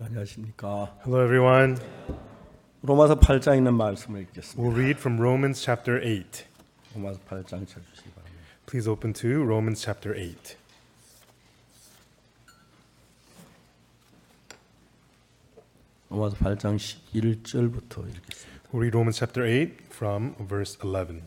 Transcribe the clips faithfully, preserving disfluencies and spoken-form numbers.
안녕하십니까. Hello everyone. 로마서 팔 장에 있는 말씀을 읽겠습니다. We'll read from Romans chapter eight. 로마서 팔 장 찾으시기 바랍니다. Please open to Romans chapter eight. 로마서 팔 장 십일 절부터 읽겠습니다. We'll read Romans chapter eight from verse eleven.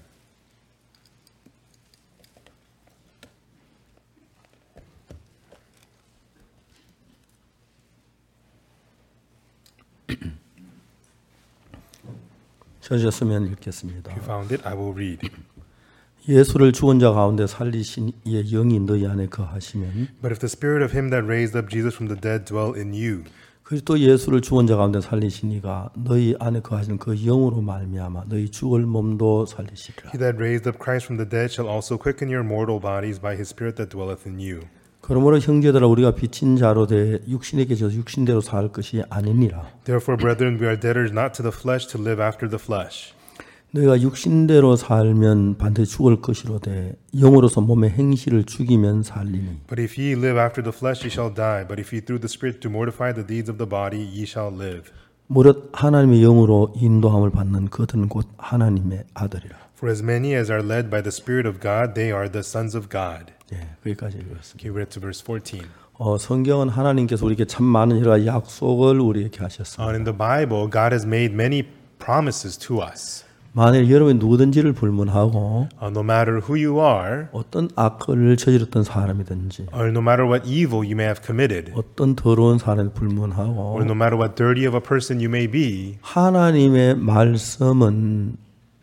찾으셨으면 읽겠습니다. If you found it, I will read. 예수를 죽은 자 가운데 살리신 이의 영이 너희 안에 거하시면 But if the spirit of him that raised up Jesus from the dead dwell in you, 그리스도 예수를 죽은 자 가운데 살리신 이가 너희 안에 거하시는 그 영으로 말미암아 너희 죽을 몸도 살리시리라. he that raised up Christ from the dead shall also quicken your mortal bodies by his spirit that dwelleth in you. 그러므로 형제들아 우리가 빚진 자로 돼 육신에 계셔서 육신대로 살 것이 아니니라. Therefore, brethren, we are debtors not to the flesh to live after the flesh. 너희가 육신대로 살면 반드시 죽을 것이로되 영으로서 몸의 행실을 죽이면 살리니. But if ye live after the flesh, ye shall die. But if ye through the spirit do mortify the deeds of the body, ye shall live. 무릇 하나님의 영으로 인도함을 받는 그들은 곧 하나님의 아들이라. For as many as are led by the Spirit of God, they are the sons of God. 예, 거기까지 읽었습니다. Okay, we're to verse fourteen. 어, 성경은 하나님께서 우리에게 참 많은 여러 약속을 우리에게 Uh, 하셨습니다. in the Bible, God has made many promises to us. 만일 여러분이 누구든지를 불문하고 Uh, no matter who you are, 어떤 악을 저질렀던 사람이든지 or no matter what evil you may have committed, 어떤 더러운 사람을 불문하고 or no matter what dirty of a person you may be, 하나님의 말씀은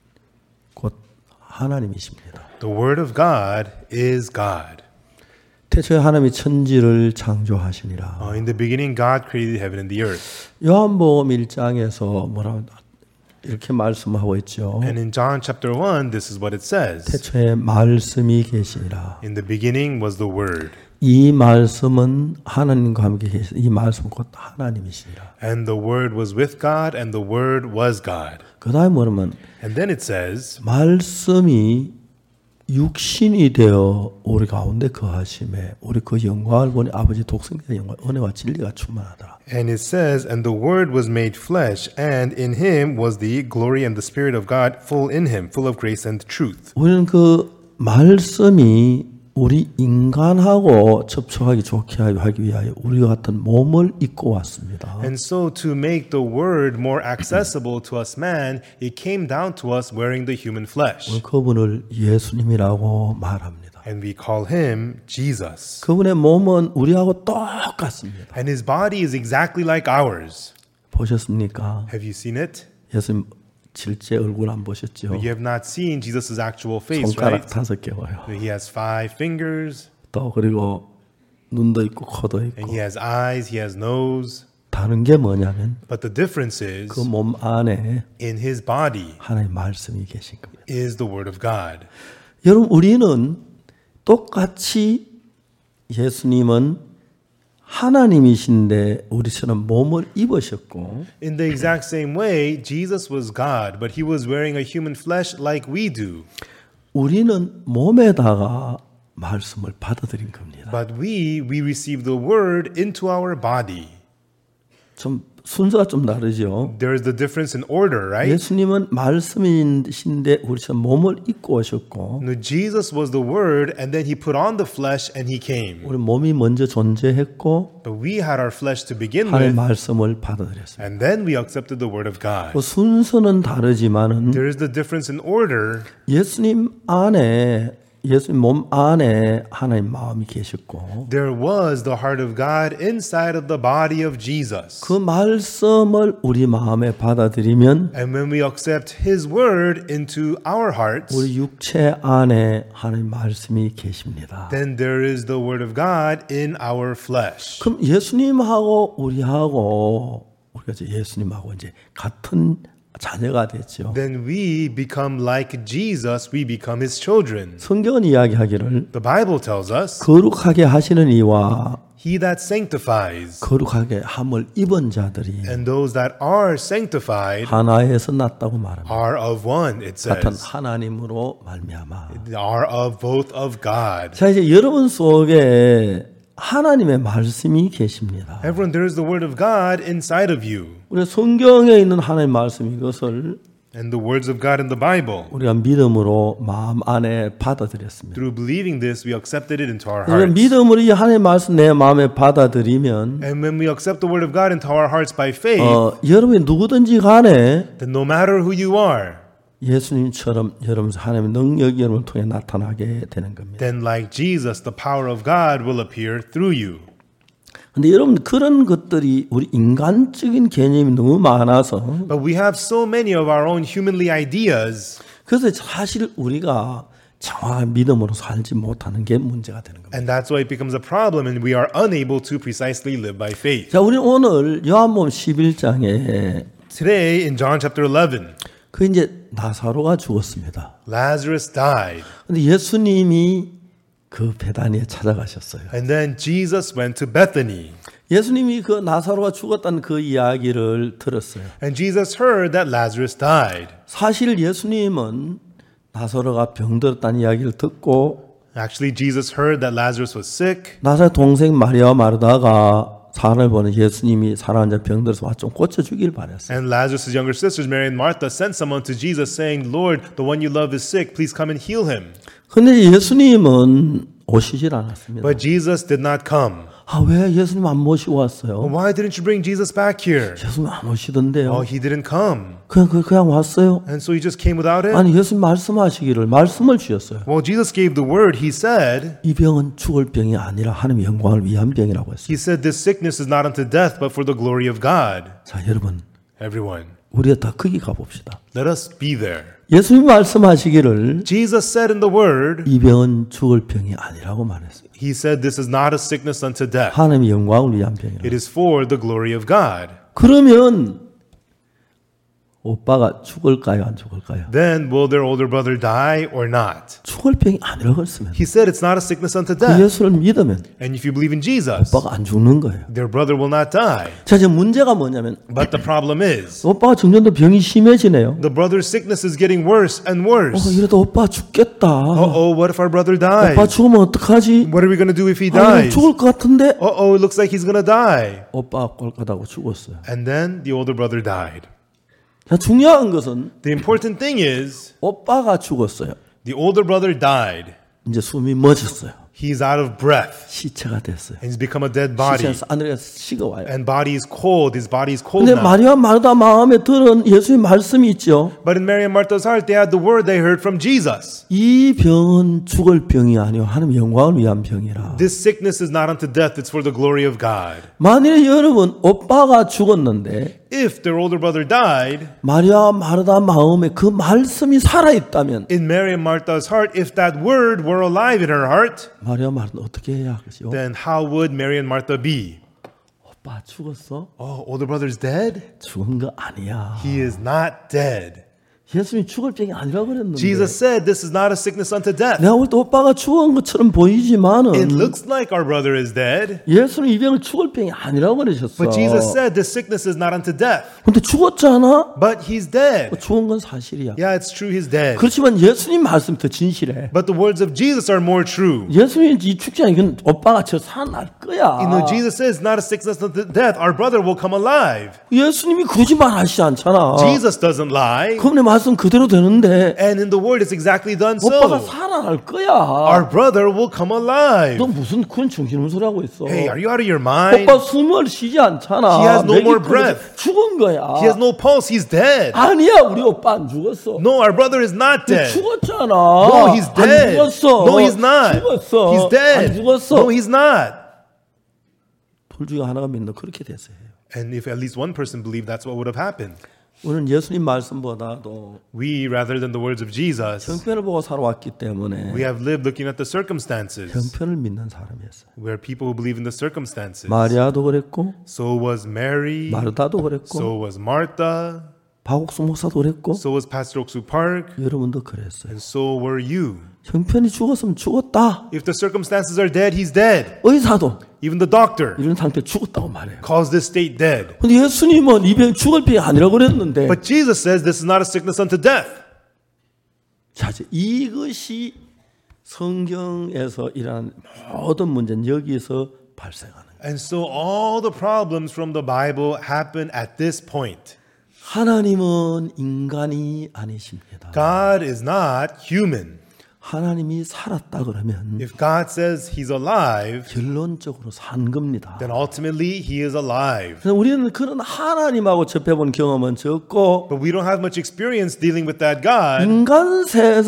곧 하나님이십니다. the Word of God is God. 태초에 하나님이 천지를 창조하시니라. Uh, in the beginning, God created heaven and the earth. 요한복음 일 장에서 뭐라 이렇게 말씀하고 있죠. And in John chapter one, this is what it says. 태초에 말씀이 계시니라. In the beginning was the Word. 이 말씀은 하나님과 함께 계시. 이 말씀은 곧 하나님이시니라. And the Word was with God, and the Word was God. 그다음에 뭐냐면 And then it says, 말씀이 육신이 되어 우리 가운데 거하심에 우리 그 영광을 보니 아버지 독생자의 영광 은혜와 진리가 충만하더라. and it says, and the Word was made flesh, and in him was the glory and the Spirit of God full in him, full of grace and truth. 우리는 그 말씀이 우리 인간하고 접촉하기 좋게 하기 위하여 우리와 같은 몸을 입고 왔습니다. And so to make the Word more accessible to us man, it came down to us wearing the human flesh. 그분을 예수님이라고 말합니다. And we call him Jesus. 그분의 몸은 우리하고 똑같습니다. And his body is exactly like ours. 보셨습니까? Have you seen it? 예수님 실제 얼굴 안 보셨죠? You have not seen Jesus' actual face, 손가락 right? 다섯 개 와요. He has five fingers, 또 그리고 눈도 있고 코도 and 있고 he has eyes, he has nose. 다른 게 뭐냐면 But the difference is, 그 몸 안에 in his body 하나님의 말씀이 계신 겁니다. is the Word of God. 여러분 우리는 똑같이 예수님은 하나님이신데 우리처럼 몸을 입으셨고 In the exact same way, Jesus was God, but he was wearing a human flesh like we do. 우리는 몸에다가 말씀을 받아들인 겁니다. But we, we receive the Word into our body. 좀 순서가 좀 다르죠. There is the difference in order, right? 예수님은 말씀이신데 우리처럼 몸을 입고 오셨고 No, Jesus was the Word, and then he put on the flesh and he came. 우리 몸이 먼저 존재했고 But we had our flesh to begin 하나님의 with, 말씀을 받아들였습니다. and then we accepted the Word of God. 그 순서는 다르지만은 There is the difference in order. 예수님 안에 예수님 몸 안에 하나님 마음이 계셨고 There was the heart of God inside of the body of Jesus. 그 말씀을 우리 마음에 받아들이면 And when we accept His Word into our hearts, 우리 육체 안에 하나님 말씀이 계십니다. then there is the Word of God in our flesh. 그럼 예수님하고 우리하고 우리가 이제 예수님하고 이제 같은 자녀가 됐죠. Then we become like Jesus, we become His children. 성경은 이야기하기를 The Bible tells us, 거룩하게 하시는 이와 He that sanctifies 거룩하게 함을 입은 자들이 and those that are sanctified 하나에서 났다고 말합니다. are of one, it 같은 says. 하나님으로 말미암아. Are of both of God. 자 이제 여러분 속에 하나님의 말씀이 계십니다. Everyone, there is the word of God inside of you. 우리 성경에 있는 하나님의 말씀 이것을 And the words of God in the Bible. 우리가 믿음으로 마음 안에 받아들였습니다. Through believing this, we accepted it into our 우리가 hearts. 믿음으로 이 하나님의 말씀 내 마음에 받아들이면 And when we accept the word of God into our hearts by faith, 어, 여러분이 누구든지 간에 then no matter who you are, 예수님처럼 여러분 하나님의 능력이 여러분을 통해 나타나게 되는 겁니다. then like Jesus, the power of God will appear through you. 근데 여러분 그런 것들이 우리 인간적인 개념이 너무 많아서 But we have so many of our own humanly ideas, 그래서 사실 우리가 정확한 믿음으로 살지 못하는 게 문제가 되는 겁니다. and that's why it becomes a problem and we are unable to precisely live by faith. 자, 우리 오늘 요한복음 십일 장에 Today in John chapter eleven, 그 이제 나사로가 죽었습니다. Lazarus died. 근데 예수님이 그 베다니에 찾아가셨어요. And then Jesus went to Bethany. 예수님이 그 나사로가 죽었다는 그 이야기를 들었어요. And Jesus heard that Lazarus died. 사실 예수님은 나사로가 병들었다는 이야기를 듣고 Actually, Jesus heard that Lazarus was sick. 나사로의 동생 마리아와 마르다가 사람을 보는 예수님이 사랑하는 자 병들어서 와 좀 고쳐주길 바랬어요. And Lazarus' younger sisters, Mary and Martha, sent someone to Jesus saying, Lord, the one you love is sick. Please come and heal him. 근데 예수님은 오시질 않았습니다. But Jesus did not come. 아, 왜 예수님 안 모시고 왔어요? Well, why didn't you bring Jesus back here? 예수님 안 오시던데요. Oh, he didn't come. 그냥 그- 그냥 왔어요. And so he just came without him? 아니 예수님 말씀하시기를 말씀을 주셨어요. Well, Jesus gave the word. He said, 이 병은 죽을 병이 아니라 하나님의 영광을 위한 병이라고 했어요. He said, this sickness is not unto death, but for the glory of God. 자, 여러분, Everyone, 우리가 다 거기 가봅시다. let us be there. 예수님 말씀하시기를 Jesus said in the word, 이 병은 죽을 병이 아니라고 말했어요. He said, this is not a sickness unto death. 하나님의 영광을 위한 병이라. It is for the glory of God. 그러면 오빠가 죽을까요, 안 죽을까요? Then will their older brother die or not? 죽을 병이 아니라고 했으면 He said it's not a sickness unto 그 death. 예수를 믿으면 And if you believe in Jesus, 오빠가 안 죽는 거예요. their brother will not die. 자, 이제 문제가 뭐냐면 But the problem is, 오빠가 점점 더 병이 심해지네요. the brother's sickness is getting worse and 어, worse. 이러다 오빠 죽겠다. Uh-oh, what if our brother dies? 오빠 죽으면 어떡하지? What are we going to do if he 아, dies? 죽을 것 같은데? Uh-oh, it looks like he's going to die. 오빠가 꼴까다고 죽었어요. And then the older brother died. 자, 중요한 것은 The important thing is, 오빠가 죽었어요. the older brother died. 이제 숨이 멎었어요. He's out of breath. 시체가 됐어요. And he's become a dead body. 시체에서 하늘에 식어와요. And body is cold. His body is cold 근데 now. 마리아 마르다 마음에 들은 예수의 말씀이 있죠. But in Mary and Martha's heart, they had the word they heard from Jesus. 이 병은 죽을 병이 아니요 하나님 영광을 위한 병이라. This sickness is not unto death, it's for the glory of God. 만일에 여러분 오빠가 죽었는데 If their older brother died, 마리아 마르다 마음에 그 말씀이 살아 있다면 in Mary and Martha's heart, if that word were alive in her heart, 마리아 마르다 어떻게 해야 하겠어요? then how would Mary and Martha be? 오빠 죽었어? Oh, older brother's dead? 죽은 거 아니야. He is not dead. 예수님이 죽을 병이 아니라고 그랬는데 Jesus said this is not a sickness unto death. 내가 볼 때 오빠가 죽은 것처럼 보이지만은 It looks like our brother is dead, 예수는 이 병을 죽을 병이 아니라고 그러셨어. but Jesus said this sickness is not unto death. 근데 죽었잖아? But he's dead. 죽은 건 사실이야. Yeah, it's true he's dead. 그렇지만 예수님 말씀이 더 진실해. But the words of Jesus are more true. 예수님이 이 죽지 않으면 이건 오빠가 저 살아날 거야. You know, Jesus says not a sickness unto death. Our brother will come alive. 예수님이 거짓말 하시지 않잖아. Jesus doesn't lie. 그럼 내 말씀 그대로 되는데 And in the word, it's exactly done 오빠가 so. 살아날 거야. Our brother will come alive. 너 무슨 그런 정신없는 소리 하고 있어. Hey, are you out of your mind? 오빠 숨을 쉬지 않잖아. He has no 맥이 more 끊어져 breath. 죽은 거야. He has no pulse. He's dead. 아니야, 우리 오빠 안 죽었어. No, our brother is not dead. 죽었잖아. No, he's dead. 안 죽었어. No, he's not. 죽었어. He's 안 dead. 죽었어. No, he's not. 둘 중에 하나가 믿는 그렇게 됐어요. And if at least one person believed, that's what would have happened. 우리는 예수님 말씀보다도 We, rather than the words of Jesus, 형편을 보고 살아왔기 때문에 we have lived looking at the circumstances. 형편을 믿는 사람이었어요. We're people who believe in the circumstances. 마리아도 그랬고 So was Mary. 마르다도 그랬고 So was Martha. 박옥수 목사도 그랬고 So was Pastor Oksu Park. 여러분도 그랬어요. And so were you. 형편이 죽었으면 죽었다. If the circumstances are dead, he's dead. 의사도 Even the doctor 이런 상태 죽었다고 말해요. calls this state dead. 근데 예수님은 이 병 죽을 병이 아니라고 그랬는데 But Jesus says this is not a sickness unto death. 자, 이제 이것이 성경에서 일어난 모든 문제는 여기서 발생하는 거예요. And so all the problems from the Bible happen at this point. 하나님은 인간이 아니십니다. God is not human. 하나님이 살았다 그러면 If God says he's alive, 결론적으로 산 겁니다. then ultimately he is alive. 그래서 우리는 그런 하나님하고 접해본 경험은 적고 But we don't have much experience dealing with that God. 인간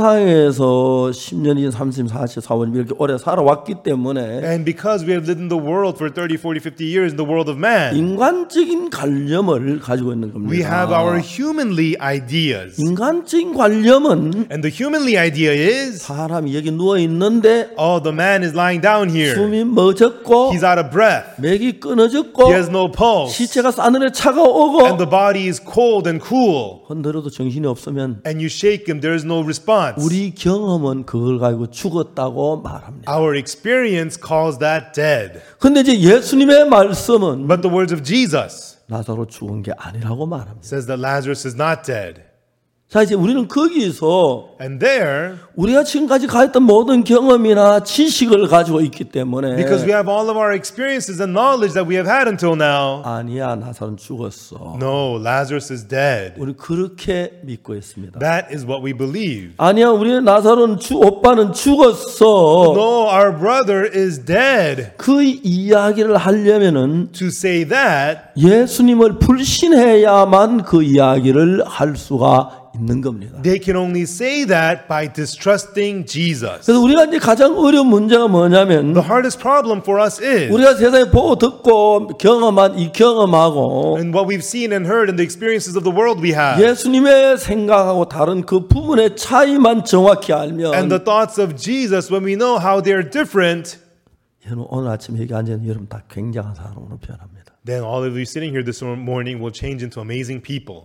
세상에서 십 년이 삼십, 사십, 사십 이렇게 오래 살아왔기 때문에 And because we have lived in the world for thirty, forty, fifty years in the world of man, 인간적인 관념을 가지고 있는 겁니다. we have our humanly ideas. 인간적인 관념은 And the humanly idea is, 사람이 여기 누워 있는데 oh, the man is lying down here. 숨이 멎었고 He's out of breath. 맥이 끊어졌고 He has no pulse. 시체가 싸늘해 차가워오고 And the body is cold and cool. 흔들어도 정신이 없으면 And you shake him, there is no response. 우리 경험은 그걸 가지고 죽었다고 말합니다. Our experience calls that dead. 근데 이제 예수님의 말씀은 But the words of Jesus 나사로 죽은 게 아니라고 말합니다. says that Lazarus is not dead. 자, 이제 우리는 거기서 And there, 우리가 지금까지 가졌던 모든 경험이나 지식을 가지고 있기 때문에 because we have all of our experiences and knowledge that we have had until now, 아니야, 나사로는 죽었어. no, Lazarus is dead. 우리 그렇게 믿고 있습니다. That is what we believe. 아니야, 우리 나사로는 주 오빠는 죽었어. No, our brother is dead. 그 이야기를 하려면은 To say that, 예수님을 불신해야만 그 이야기를 할 수가 있는 겁니다. they can only say that by distrusting Jesus. 그래서 우리가 이제 가장 어려운 문제가 뭐냐면 The hardest problem for us is, 우리가 세상에 보고 듣고 경험한 이 경험하고 and what we've seen and heard and the experiences of the world we have, 예수님의 생각하고 다른 그 부분의 차이만 정확히 알면 and the thoughts of Jesus, when we know how they're different, 여러분 오늘 아침 여기 앉아있는 여러분 다 굉장한 사람으로 변합니다. then all of you sitting here this morning will change into amazing people.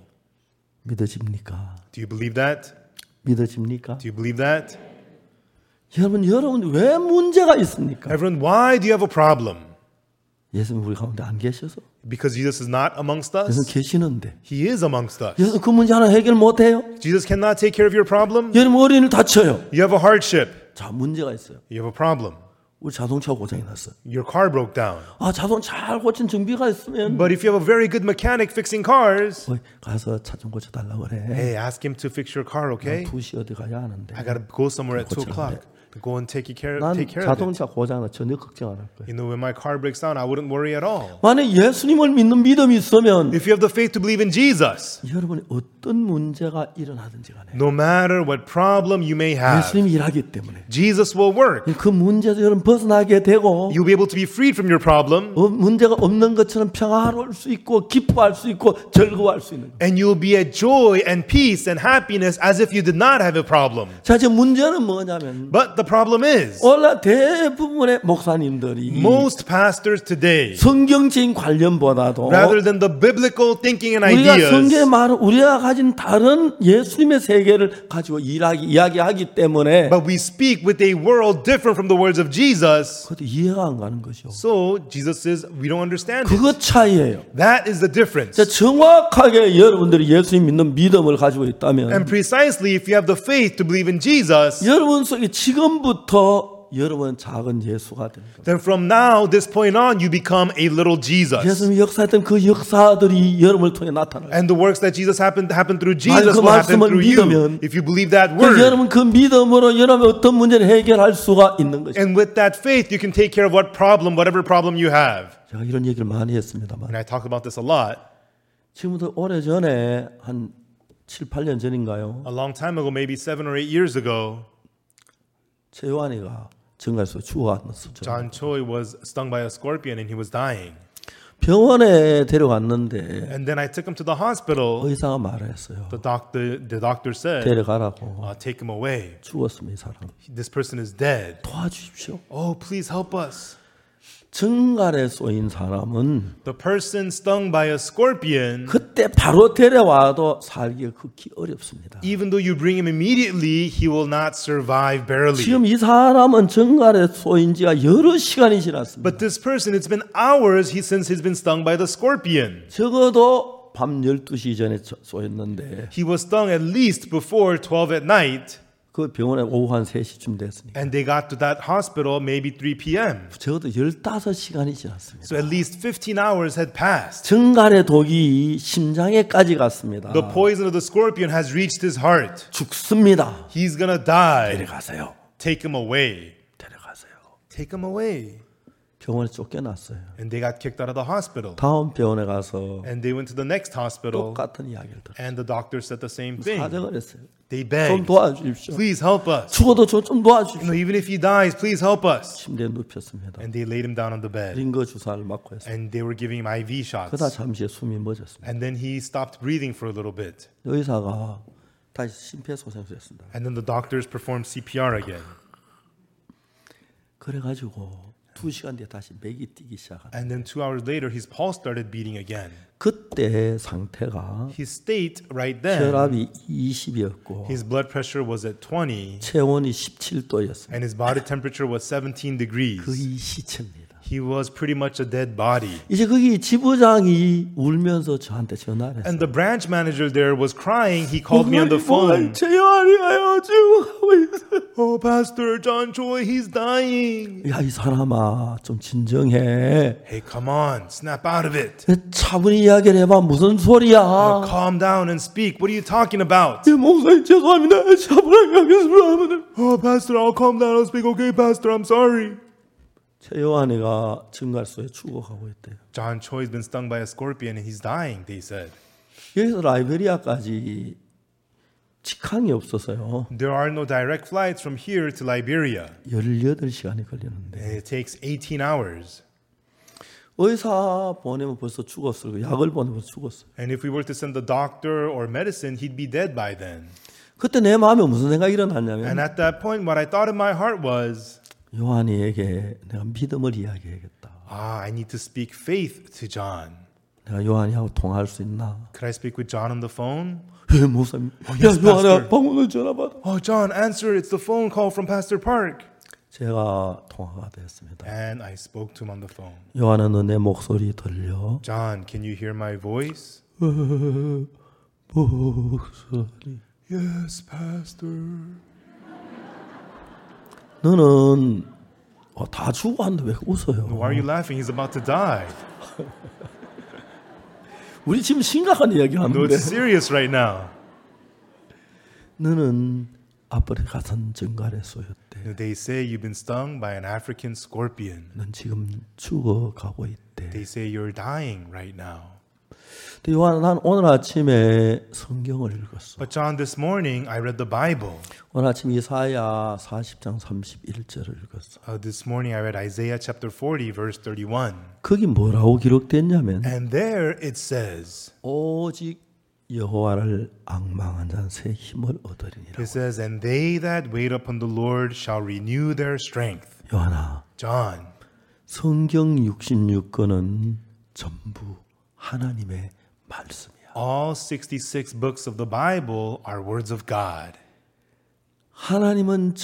믿어집니까? Do you believe that? 믿어집니까? Do you believe that? 여러분 여러분 왜 문제가 있습니까? Everyone, why do you have a problem? 예수님 우리 가운데 안 계셔서 Because Jesus is not amongst 예수님 us? 계시는데 He is amongst us. 예수님 그 문제 하나 해결 못해요? Jesus cannot take care of your problem? 여러분 어린이를 다쳐요. You have a hardship. 자 문제가 있어요. You have a problem. 우리 자동차 고장이 났어요. Your car broke down. 아 자동 잘 고친 정비가 있으면 But if you have a very good mechanic fixing cars, 어이, 가서 차 좀 고쳐달라고 그래. hey, ask him to fix your car, okay? 두 시 어디 가야 하는데. I gotta go somewhere at two 고쳐야 o'clock. Go and take care, 난 take care of it. 자동차 고장은 전혀 걱정 안 할 거예요. You know, when my car breaks down, I wouldn't worry at all. 만약 예수님을 믿는 믿음이 있으면 If you have the faith to believe in Jesus, 여러분이 어떤 문제가 일어나든지 간에 no matter what problem you may have, 예수님이 일하기 때문에 Jesus will work. 그 문제에서 여러분 벗어나게 되고 You'll be able to be freed from your problem, 어, 문제가 없는 것처럼 평화로울 수 있고 기뻐할 수 있고 즐거워할 수 있는 거예요. and you'll be at joy and peace and happiness as if you did not have a problem. 자, 이제 문제는 뭐냐면 But the problem is, 오늘 대부분의 목사님들이 most pastors today, 성경적인 관련보다도 rather than the biblical thinking and 우리가 ideas, 성경에 말한 우리가 가진 다른 예수님의 세계를 가지고 일하기 이야기하기 때문에 but we speak with a world different from the words of Jesus. 그것도 이해가 안 가는 거죠. So Jesus says we don't understand it. 그것 차이예요. That is the difference. 자, 정확하게 여러분들이 예수님 믿는 믿음을 가지고 있다면 And precisely if you have the faith to believe in Jesus, 여러분 속에 지금부터 여러분 작은 예수가 되는 겁니다. then from now, this point on, you become a little Jesus. 예수님이 역사했던 그 역사들이 여러분을 통해 나타나요. And the works that Jesus happened happen through 만약 Jesus 그 will happen 말씀을 through 믿으면 you if you believe that 그래서 word. 여러분 그 믿음으로 여러분 어떤 문제를 해결할 수가 있는 것이죠. And with that faith, you can take care of what problem, whatever problem you have. 제가 이런 얘기를 많이 했습니다만 And I talk about this a lot. 지금부터 오래전에 한 칠, 팔 년 전인가요? A long time ago, maybe seven or eight years ago, 최요한이가 정갈에서 죽어갔었죠. John Choi was stung by a scorpion and he was dying. 병원에 데려갔는데 And then I took him to the hospital. 의사가 말했어요. The doctor, the doctor said, 데려가라고. uh, take him away. 죽었습니다, 이 사람. This person is dead. 도와주십시오. Oh, please help us. 정갈에 쏘인 사람은 The person stung by a scorpion, 그때 바로 데려와도 살기가 극히 어렵습니다. even though you bring him immediately, he will not survive barely. 지금 이 사람은 정갈에 쏘인 지가 여러 시간이 지났습니다. But this person, it's been hours he, since he's been stung by the scorpion. 적어도 밤 열두 시 전에 쏘였는데 He was stung at least before twelve at night. 그 병원에 오후 한 세 시쯤 됐으니까. And they got to that hospital maybe three p.m. 적어도 열다섯 시간이 지났습니다. So at least fifteen hours had passed. 증간의 독이 심장에까지 갔습니다. The poison of the scorpion has reached his heart. 죽습니다. He's gonna die. 데려가세요. Take him away. 데려가세요. Take him away. 병원에 쫓겨났어요. And they got kicked out of the hospital. 다음 병원에 가서 And they went to the next hospital. 똑같은 이야기를 들어요. And the doctor said the same thing. 사정을 했어요. They 좀 begged, 도와주십시오. please help us. 죽어도 저 좀 You 도와주십시오. know, even if he dies, please help us. 침대에 눕혔습니다. And they laid him down on the bed. 링거 주사를 맞고 했어요. And they were giving him I V 그러다 shots. 잠시 숨이 멎었습니다. And then he stopped breathing for a little bit. 의사가 다시 심폐소생술했습니다. And then the doctors performed C P R again. 그래가지고 두 시간 뒤에 다시 맥이 뛰기 시작한. And then two hours later, his pulse started beating again. 그때 상태가 His state right then, 혈압이 이십이었고 his blood pressure was at twenty, 체온이 십칠 도였습니다. and his body temperature was seventeen degrees. 거의 시체입니다. He was pretty much a dead body. 이제 거기 지부장이 울면서 저한테 전화를 했어요. And the branch manager there was crying. He called me on the phone. 재활이가요 죽어가고 있어요. Oh, Pastor John Choi, he's dying. 야, 이 사람아 좀 진정해. Hey, come on, snap out of it. 차분히 이야기를 해봐. 무슨 소리야? Calm down and speak. What are you talking about? 예, 목사님 죄송합니다. 차분하게 하겠습니다. Oh, Pastor, I'll calm down and speak. Okay, Pastor, I'm sorry. 최요한이가 증갈소에 죽어가고 있대요. John Choi's been stung by a scorpion and he's dying, they said. 여기서 라이베리아까지 직항이 없어서요. There are no direct flights from here to Liberia. 열여덟 시간이 걸리는데 And it takes eighteen hours. 의사 보내면 벌써 죽었어요. 약을 보내면 죽었어요. And if we were to send the doctor or medicine, he'd be dead by then. 그때 내 마음에 무슨 생각이 And 일어났냐면 at that point, what I thought in my heart was, 요한이에게 내가 믿음을 이야기해야겠다. ah, I need to speak faith to John. 내가 요한이하고 통화할 수 있나? Could I speak with John on the phone? 예, 목사님. yes, 야, 요한아, Pastor. 방문을 전화 받아. Oh, John, answer. It's the phone call from Pastor Park. 제가 통화가 됐습니다. And I spoke to him on the phone. 요한아, 너 내 목소리 들려? John, can you hear my voice? 목소리. Yes, Pastor. 너는 어, 다 죽어왔는데 왜 웃어요? Why are you laughing? He's about to die. 우리 지금 심각한 이야기 No, 하는데 it's serious right now. 너는 아프리카 산 증갈에 쏘였대. They say you've been stung by an African scorpion. 넌 지금 죽어가고 있대. They say you're dying right now. 근데 요한, 난 오늘 아침에 성경을 읽었어. But John, this morning I read the Bible. 오늘 아침 이사야 사십 장 삼십일 절을 읽었어. Uh, this morning I read Isaiah chapter forty, verse thirty-one. 거기 뭐라고 기록됐냐면 And there it says, 오직 여호와를 앙망한 자는 새 힘을 얻으리니라. it says, and they that wait upon the Lord shall renew their strength. 요한아, John, 성경 육십육 권은 전부 하나님의 말씀이야. all sixty-six books of the Bible are words of God. 하나님은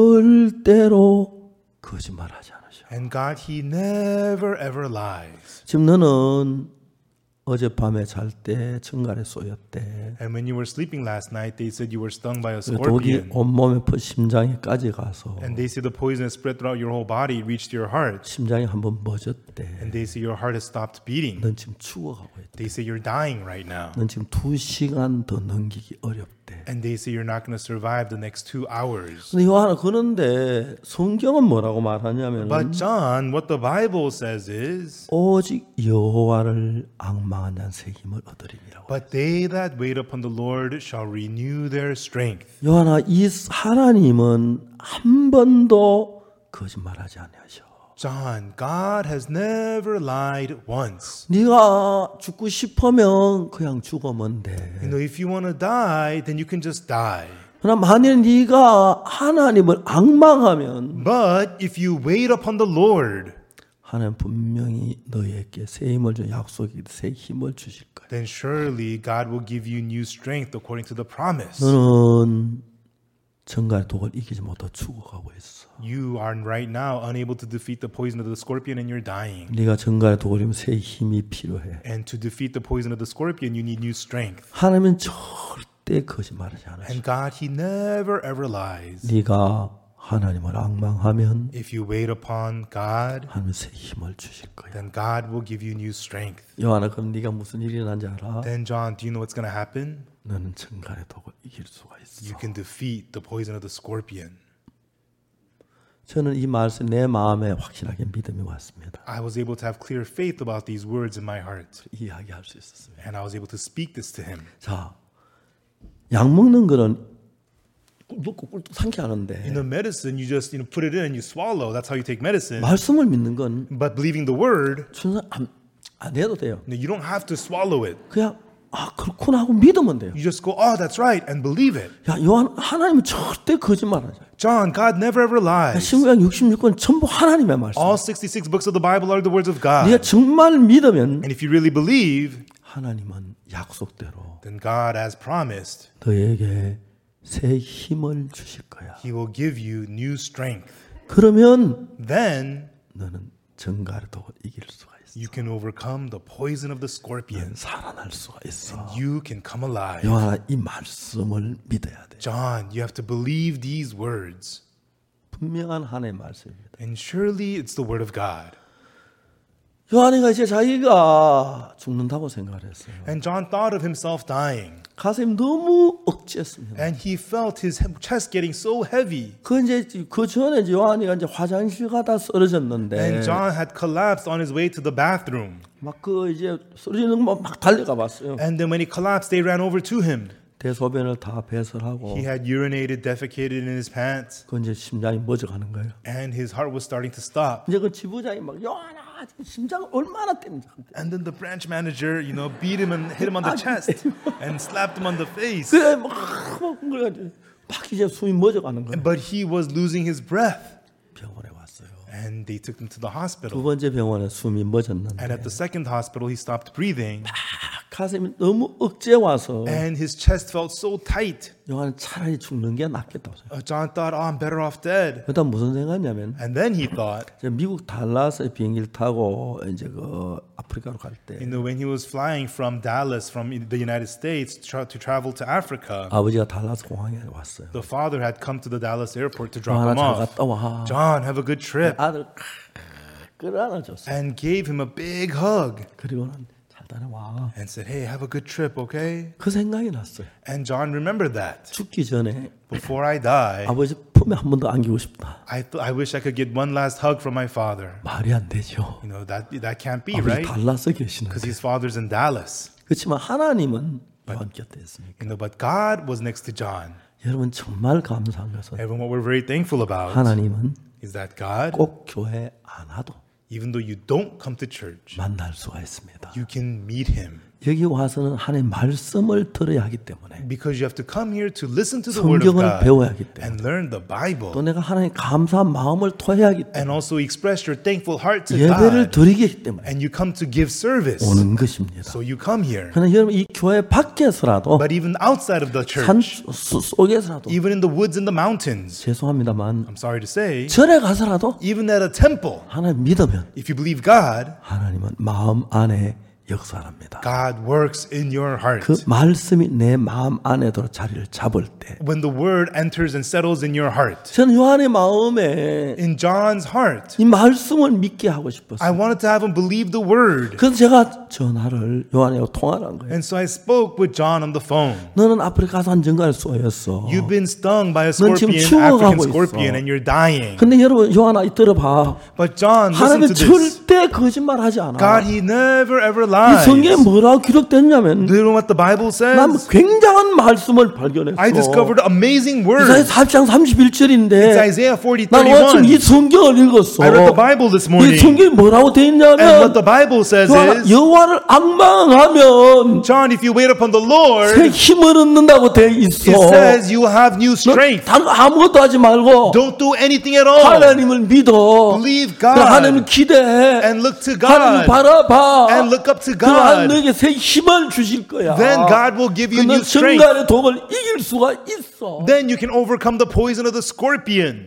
절대로 거짓말하지 않으셔. And God, He never ever lies. 지금 너는 어젯밤에 잘 때 증갈에 쏘였대. And when you were sleeping last night, they said you were stung by a 독이 scorpion. 온몸에 퍼 심장에까지 가서 And they say the poison has spread throughout your whole body, reached your heart. 심장이 한번 멎었대. And they say your heart has stopped beating. 넌 지금 죽어가고 있대. They say you're dying right now. 넌 지금 두 시간 더 넘기기 어렵대. And they say you're not going to survive the next two hours. 근데 요한아 그런데 성경은 뭐라고 말하냐면 But John, what the Bible says is, 오직 여호와를 앙망한 자는 새 힘을 얻으리니라고. but they that wait upon the Lord shall renew their strength. 요한아 이 하나님은 한 번도 거짓말하지 않으셔. John, God has never lied once. 네가 죽고 싶으면 그냥 죽으면 돼. You know, if you want to die, then you can just die. 그러나 만일 네가 하나님을 앙망하면 But if you wait upon the Lord, 하나님 분명히 너에게 새 힘을 줘 약속이 새 힘을 주실 거야. then surely God will give you new strength according to the promise. 너는 정갈 독을 이기지 못하고 죽어가고 있어. You are right now unable to defeat the poison of the scorpion and you're dying. 네가 정갈의 독을 새 힘이 필요해. And to defeat the poison of the scorpion, you need new strength. 하나님은 절대 절대 거짓말하지 않으시고 And God, He never ever lies. 네가 하나님을 앙망하면 If you wait upon God, 하나님 새 힘을 주실 거야. then God will give you new strength. 요한아 그럼 네가 무슨 일이 난지 알아? Then John, do you know what's going to happen? 너는 천간의 독을 이길 수가 있어. You can defeat the poison of the scorpion. 저는 이 말씀 내 마음에 확실하게 믿음이 왔습니다. I was able to have clear faith about these words in my heart. 이야기할 수 있었습니다. And I was able to speak this to him. 자, 약 먹는 거는 먹고 꿀떡 삼키하는데 In the medicine, you just you know put it in and you swallow. That's how you take medicine. 말씀을 믿는 건 But believing the word, 순간 안, 안 해도 돼요. you don't have to swallow it. 그냥 아 그렇구나 하고 믿으면 돼요. You just go, oh, that's right, and believe it. 야 요한 하나님은 절대 거짓말하지 않아요. John, God never ever lies. 신구약 육십육 권 전부 하나님의 말씀. All sixty-six books of the Bible are the words of God. 네가 정말 믿으면 And if you really believe, 하나님은 약속대로 then God, as promised, 너에게 새 힘을 주실 거야. He will give you new strength. 그러면 Then 너는 정갈의 독을 이길 수가 있어. you can overcome the poison of the scorpion. 살아날 수가 있어. You can come alive. 요한아 이 말씀을 믿어야 돼. John, you have to believe these words. 분명한 하나님의 말씀입니다. And surely it's the word of God. 요한이가 이제 자기가 죽는다고 생각을 했어요. And John thought of himself dying. 가슴이 너무 억제했습니다. And he felt his chest getting so heavy. 그 이제 그 전에 이제 요한이가 이제 화장실 가다 쓰러졌는데 And John had collapsed on his way to the bathroom. 막 그 이제 쓰러지는 거 막 달려가 봤어요. And then when he collapsed, they ran over to him. 대소변을 다 배설하고 He had urinated, defecated in his pants. 그 이제 심장이 멎어가는 거예요. And his heart was starting to stop. 이제 그 지부장이 막 요한아 심장 얼마나 때문에 And then the branch manager, you know, beat him and hit him on the chest and slapped him on the face. 그래 막 그래가지고 막 이제 숨이 멎어가는 거예요. But he was losing his breath. 병원에 왔어요. And they took him to the 두 hospital. 번째 병원에 숨이 멎었는데 And at the second hospital, he stopped breathing. 가슴이 너무 억제 와서 And his chest felt so tight. 요한은 차라리 죽는 게 낫겠다고 생각해요. Uh, John thought, oh, I'm better off dead. 그다음 무슨 생각했냐면 And then he thought, 이제 미국 달라스에 비행기를 타고 이제 그 아프리카로 갈 때 you know, when he was flying from Dallas, from the United States, to, tra- to travel to Africa, 아버지가 달라스 공항에 왔어요. the father had come to the Dallas airport to drop 요한아 him 잘 off. 갔다 와. John, have a good trip. 아들 끌어안아줬어요. And gave him a big hug 그리고는 잘 다녀와. and said, hey, have a good trip, okay? 그 생각이 났어요. And John remembered that. 죽기 전에 Before I die, 아버지 품에 한 번 더 안기고 싶다. I, th- I wish I could get one last hug from my father. 말이 안 되죠. You know, that, that can't be, 아버지 right? 달라스 계시는데. Because his father's in Dallas. 그렇지만 하나님은 요한 곁에 있습니까? You know, but God was next to John. 여러분 정말 감사한 것은 Everyone, what we're very thankful about 하나님은 is that God, 꼭 교회 안 와도 even though you don't come to church, 만날 수가 있습니다. you can meet him. 여기 와서는 하나님의 말씀을 들어야 하기 때문에 Because you have to come here to listen to the word of 성경을 God 배워야 하기 때문에 and learn the Bible 또 내가 하나님 감사한 마음을 토해야 하기 때문에 and also express your thankful heart to 예배를 God. 드리기 때문에 And you come to give service. 오는 것입니다. So you come here. 그러나 여러분 이 교회 밖에서라도 But even outside of the 산 church, 수- 속에서라도 even in the woods and the mountains, 죄송합니다만 I'm sorry to say, 절에 가서라도 even at a temple, 하나님 믿으면 if you believe God, 하나님은 마음 안에 역사합니다. God works in your heart. 그 말씀이 내 마음 안에도 자리를 잡을 때 When the word enters and settles in your heart, 저는 요한의 마음에 in John's heart, 이 말씀을 믿게 하고 I 싶었어요. wanted to have him believe the word. 그래서 제가 전화를 요한하고 통화를 한 거예요. And so I spoke with John on the phone. 너는 아프리카에서 한 정갈 쏘였어. You've been stung by a 넌 지금 scorpion, 죽어가고 African scorpion, 있어. and you're dying. 근데 여러분 요한아 들어봐. But John, listen 하나님은 to this. 절대 거짓말하지 않아. God, He never ever 이 lies. 성경에 뭐라고 기록됐냐면 Do you know what the Bible 난 says? 굉장한 말씀을 발견했어. I discovered amazing 이사야 words. 사십 장 삼십일 It's 절인데 Isaiah forty 난 오늘 이 thirty-one. 성경을 읽었어. I read the Bible this 이 morning. 성경에 뭐라고 돼 And what 있냐면 the Bible says 요한아, is, 여호와를 악망하면 John, if you wait upon the 새 Lord, 힘을 얻는다고 돼 있어. it says you will have new strength. 다른 거 아무것도 하지 말고 Don't do anything at all. 하나님을 믿어. Believe 하나님을 God 기대해. and look to 하나님 God 바라봐. and look up to 그 하나님 God. 너에게 새 힘을 주실 거야. Then God will give you 그는 new strength. 정갈의 독을 이길 수가 있어. Then you can overcome the poison of the scorpion.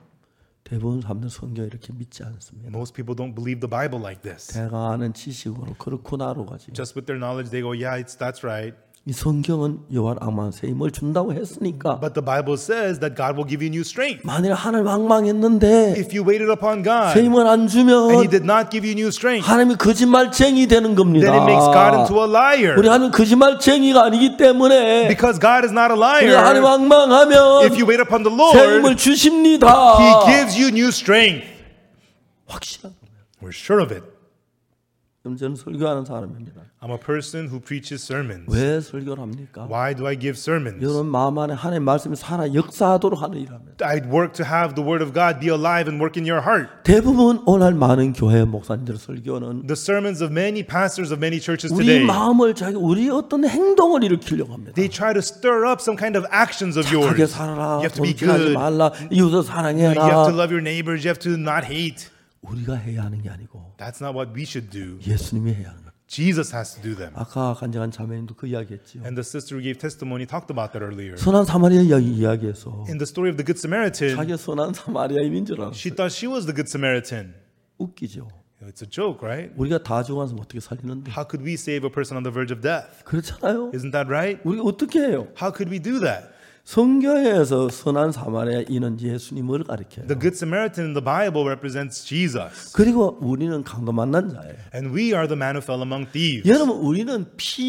대부분 사람들 성경 이렇게 믿지 않습니다. Most people don't believe the Bible like this. 제가 아는 지식으로 그렇구나로 가지. Just with their knowledge, they go, yeah, it's that's right. 이 성경은 여호와 악망 새 힘을 준다고 했으니까 But the Bible says that God will give you new strength. 만일 하나님 악망했는데 If you waited upon God 새 힘을 안 and 주면 He did not give you new strength, 하나님이 거짓말쟁이 되는 겁니다. then it makes God into a liar. 우리 하나님 거짓말쟁이가 아니기 때문에 Because God is not a 우리 하나님 liar, 악망하면 if you wait upon the 새 힘을 Lord, 주십니다. He gives you new strength. 확실한 거예요. We're sure of it. 그럼 저는 설교하는 사람입니다. I'm a person who preaches sermons. 왜 설교를 합니까? Why do I give sermons? 여러분 마음 안에 하나님의 말씀이 살아 역사하도록 하는 일합니다. I work to have the Word of God be alive and work in your heart. 대부분 오늘 많은 교회 목사님들 설교는 The sermons of many pastors of many churches 우리 today, 마음을 자기 우리 어떤 행동을 일으키려고 합니다. they try to stir up some kind of actions of 착하게 yours. 살아라, You have to be 돈질하지 good. 말라, 이웃을 You have 사랑해라. to love your neighbors. You have to not hate. 우리가 해야 하는 게 아니고 That's not what we should do. 예수님이 해야 하는 거예요. Jesus has to do them. 아까 간증한 자매님도 그 이야기했지요. And the sister who gave testimony talked about that earlier. 선한 사마리아 이야기 이야기해서 In the story of the Good Samaritan, 자기 선한 사마리아인인 줄 알았어요. she thought she was the Good Samaritan. 웃기죠. It's a joke, right? 우리가 다 죽어서 어떻게 살리는데? How could we save a person on the verge of death? 그렇잖아요. Isn't that right? 우리가 어떻게 해요? How could we do that? 성경에서 선한 사마리아인은 예수님을 가리켜요. The Good Samaritan in the Bible represents Jesus. 그리고 우리는 강도 만난 자예요. And we are the man who fell among thieves. 여러분 우리는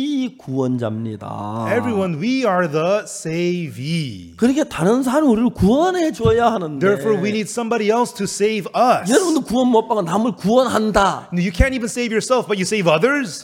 피구원자입니다. Everyone, we are the savee. 그러니까 다른 사람 우리를 구원해 줘야 하는데 Therefore, we need somebody else to save us. 여러분도 구원 못 받고 남을 구원한다. You can't even save yourself, but you save others?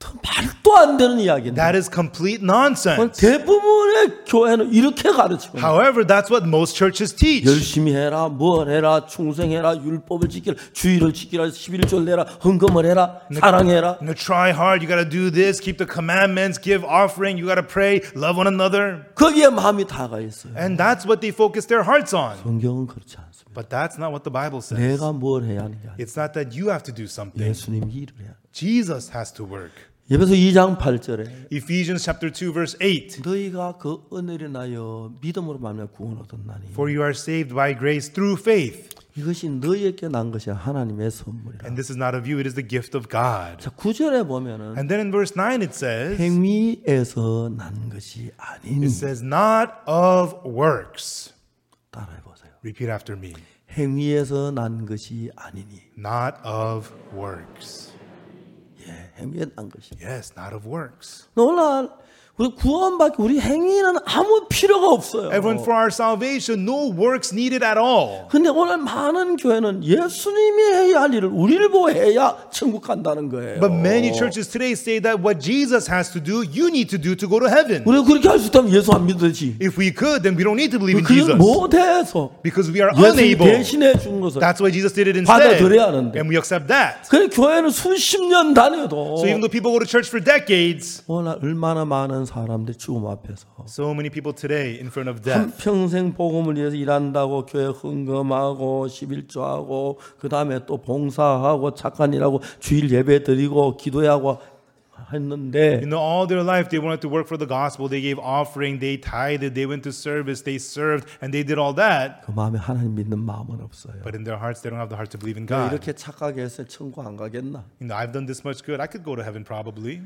말도 안 되는 이야기인데 That is complete nonsense. 대부분의 교회는 이렇게 가르치고 However, that's what most churches teach. 열심히 해라, 뭘 해라, 충성해라, 율법을 지키라, 주의를 지키라, 십일조를 내라, 헌금을 해라, 사랑해라. You know, try hard. You got to do this. Keep the commandments. Give offering. You got to pray. Love one another. 거기에 마음이 다가 있어요. And that's what they focus their hearts on. 성경은 그렇지 않습니다. But that's not what the Bible says. 내가 뭘 해야 하는 게 아니에요. It's not that you have to do something. 예수님이 일을 해야. Jesus has to work. 에베소 이 장 팔 절에 Ephesians chapter two verse eight. 너희가 그 은혜를 인하여 믿음으로 말미암아 구원 얻었나니 For you are saved by grace through faith. 이것이 너희에게 난 것이 하나님의 선물이라. And this is not of you, it is the gift of God. 자, 구 절에 보면은 And then in verse nine it says, 행위에서 난 것이 아니니. it says not of works. 따라해 보세요. Repeat after me. 행위에서 난 것이 아니니. Not of works. 예, 행위에 난 것이. Yes, not of works. 오늘 우리 구원받기 우리 행위는 아무 필요가 없어요. Everyone, for our salvation, no works needed at all. 근데 오늘 많은 교회는 예수님이 해야 할 일을 우리를 보고 해야 천국 간다는 거예요. But many churches today say that what Jesus has to do, you need to do to go to heaven. 우리가 그렇게 할 수 있다면 예수 안 믿듯이. If we could, then we don't need to believe in 그건 Jesus. 못해서 Because we are 예수님이 unable. 대신해 준 것을. That's why Jesus did it 받아들여야 instead. 하는데. And we accept that. 그래 교회는 수십 년 다녀도 So even though people go to church for decades, 오늘 얼마나 많은 사람들이 죽음 앞에서 so many people today in front of 한 death, 평생 복음을 위해서 일한다고 교회 헌금하고 십일조하고 그 다음에 또 봉사하고 착한 일하고 주일 예배 드리고 기도하고 했는데 you know, all their life they wanted to work for the gospel. They gave offering, they tithed, they went to service, they served, and they did all that. 그 마음에 하나님 믿는 마음은 없어요. But in their hearts, they don't have the heart to believe in 내가 God. 이렇게 착하게 해서 천국 안 가겠나? You know, I've done this much good. I could go to heaven probably.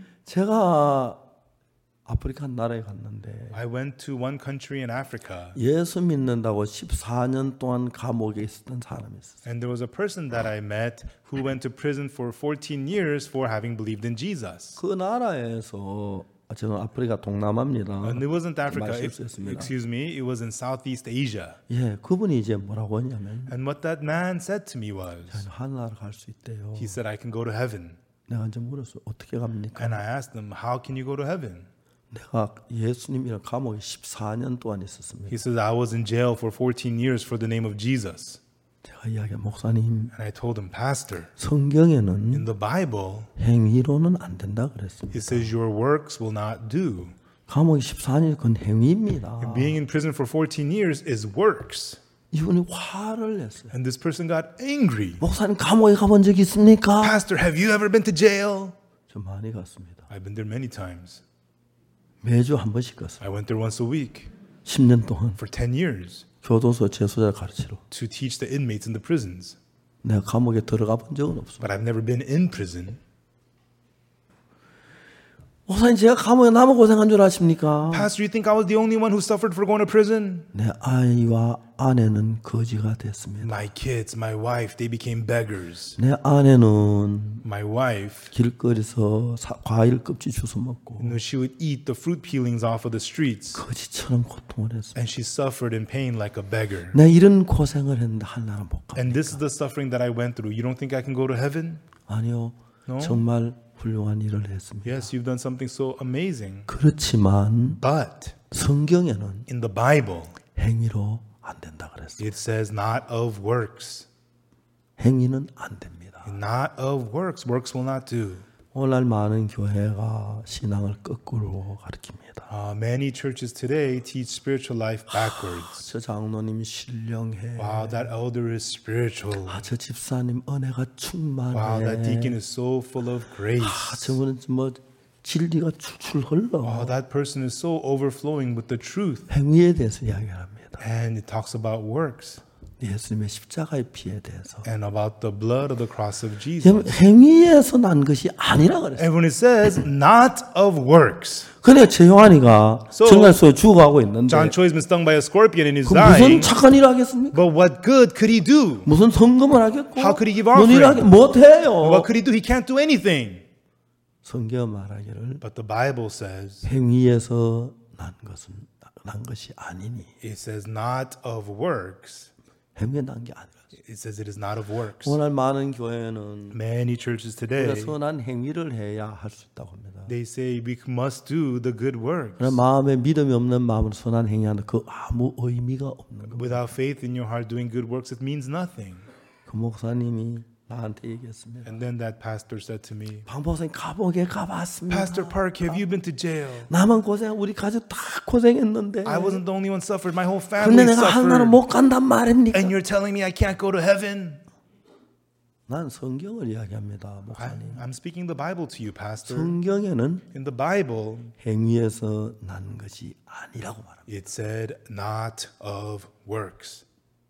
제가 아프리카 나라에 갔는데 I went to one country in Africa, 예수 믿는다고 십사 년 동안 감옥에 있었던 사람이 있었어요. and there was a person that I met who went to prison for fourteen years for having believed in Jesus. 그 나라에서 저는 아프리카 동남아입니다. And it wasn't Africa. 말 It- 실수했습니다. excuse me. It was in Southeast Asia. 예, 그분이 이제 뭐라고 했냐면 And what that man said to me was, 하늘나라 갈 수 있대요. he said, I can go to heaven. 내가 이제 물었어. 어떻게 갑니까? And I asked him, how can you go to heaven? 내가 예수님이랑 감옥에 십사 년 동안 있었습니다. He says, I was in jail for fourteen years for the name of Jesus. 제가 이야기한 목사님, And I told him, Pastor, 성경에는 in the Bible, 행위로는 안 된다 그랬습니다. it says your works will not do. 감옥에 십사 년 그건 행위입니다. Being in prison for fourteen years is works. 이분이 화를 냈어요. And this person got angry. 목사님 감옥에 가본 적 있습니까? Pastor, have you ever been to jail? 저 많이 갔습니다. I've been there many times. 매주 한 번씩 갔어요. I went there once a week 십 년 동안 for ten years 교도소 재소자 가르치러. to teach the inmates in the prisons. 내가 감옥에 들어가 본 적은 없어요. But I've never been in prison. 목사님 제가 감옥에 나만 고생한 줄 아십니까? Pastor, you think I was the only one who suffered for going to prison? 내 아이와 아내는 거지가 됐습니다. My kids, my wife, they became beggars. 내 아내는 My wife, 길거리에서 사, 과일 껍질 주워 먹고 you know, she would eat the fruit peelings off of the streets. 거지처럼 고통을 했습니다. And she suffered in pain like a beggar. 내가 이런 고생을 했는데 하나는 못 갑니까? And this is the suffering that I went through. You don't think I can go to heaven? 아니요. No? 정말 훌륭한 일을 했습니다. Yes, you've done something so amazing. 그렇지만 But 성경에는 in the Bible, 행위로 안 된다 그랬어요. it says not of works. 행위는 안 됩니다. Not of works. Works will not do. 오늘날 많은 교회가 신앙을 거꾸로 가르칩니다. Uh, many churches today teach spiritual life backwards. 저 장로님 신령해. Wow, that elder is spiritual. 아, 저 집사님 은혜가 충만해. Wow, that deacon is so full of grace. 아, 저분은 뭐 진리가 출출 흘러. Wow, that person is so overflowing with the truth. 행위에 대해서 이야기를 합니다. And it talks about works 예수님의 십자가의 피에 대해서. and about the blood of the cross of Jesus. 행위에서 난 것이 아니라 그랬어요. And when it says not of works, 그래 최요한이가 So, 정갈소에 죽어가고 있는데 John Cho has been stung by a scorpion and is 그 무슨 dying. 착한 일을 하겠습니까? But what good could he do? 무슨 성금을 하겠고 How could he give 뭔 일을 하겠 offering? 못해요. What could he do? He can't do anything. 성경 말하기를 But the Bible says, 행위에서 난 것은 난 것이 아니니 it says not of works. 행위에 난 게 아니라. It says it is not of works. 오늘 많은 교회는 Many churches 우리가 today, 선한 행위를 해야 할 수 있다고 합니다. they say we must do the good works. 그러나 마음에 믿음이 없는 마음으로 선한 행위하는 그 아무 의미가 없는 거. Without faith in your heart doing good works, it means nothing. 그 목사님이 나한테 얘기했습니다. And then that pastor said to me, 방 목사님 감옥에 가봤습니다. Pastor Park, have you been to jail? 나만 고생, 우리 가족 다 고생했는데. I wasn't the only one suffered. My whole 근데 family 내가 하나는 suffered. 못 간단 말입니까? And you're telling me I can't go to heaven? 난 성경을 이야기합니다, I, 목사님. I'm speaking the Bible to you, Pastor. 성경에는 In the Bible, 행위에서 난 것이 아니라고 말합니다. it said not of works.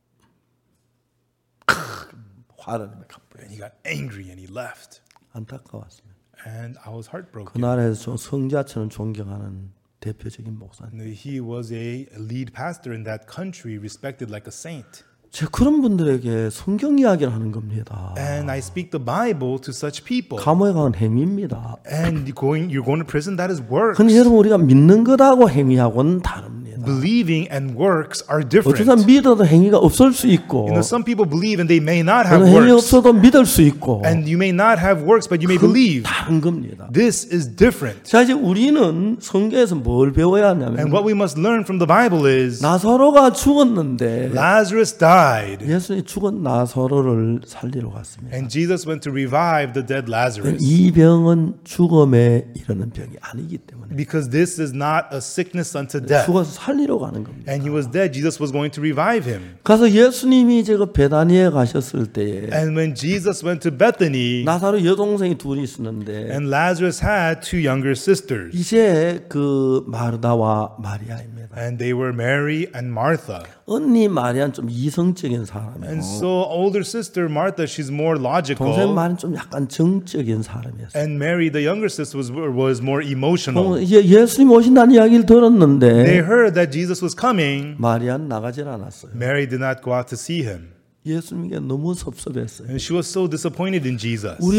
화를 내며 갚아요. And he got angry and he left. 안타까웠습니다. And I was 그 heartbroken. 나라에서 성자처럼 존경하는 대표적인 목사님. He was a lead pastor in that country, respected like a saint. 제가 그런 분들에게 성경 이야기를 하는 겁니다. And I speak the Bible to such people. 감옥에 가는 행위입니다. And going, you're going to prison, that is works. 근데 여러분 우리가 믿는 것하고 행위하고는 다릅니다. Believing and works are 어떤 different. 사람 믿어도 행위가 없을 수 있고 You know, some people believe and they may not have 어떤 행위 works. 없어도 믿을 수 있고 And you may not have works, but you may 그건 believe. 다른 겁니다. This is different. 자 이제 우리는 성경에서 뭘 배워야 하냐면 And what we must learn from the Bible is 나사로가 죽었는데 Lazarus died. 예수님이 죽은 나사로를 살리러 갔습니다. And Jesus went to revive the dead Lazarus. 이 병은 죽음에 이르는 병이 아니기 때문에 Because this is not a sickness unto death. 죽어서 살리러 가는 겁니다. And he was dead. Jesus was going to revive him. 가서 예수님이 제가 베다니에 가셨을 때에 And when Jesus went to Bethany, 나사로 여동생이 둘이 있었는데 and Lazarus had two younger sisters, 이제 그 마르다와 마리아입니다. and they were Mary and Martha. 언니 마리아는 좀 이성적인 사람이고 And so older sister Martha, she's more 동생 logical, 마리아는 좀 약간 정적인 사람이었어요. and Mary, the younger sister, was was more emotional. 예, 예수님 오신다는 이야기를 They 들었는데 heard that Jesus was coming. 마리아는 나가질 않았어요. Mary did not go out to see him, 예수님께 너무 섭섭했어요. and she was so disappointed in Jesus. 우리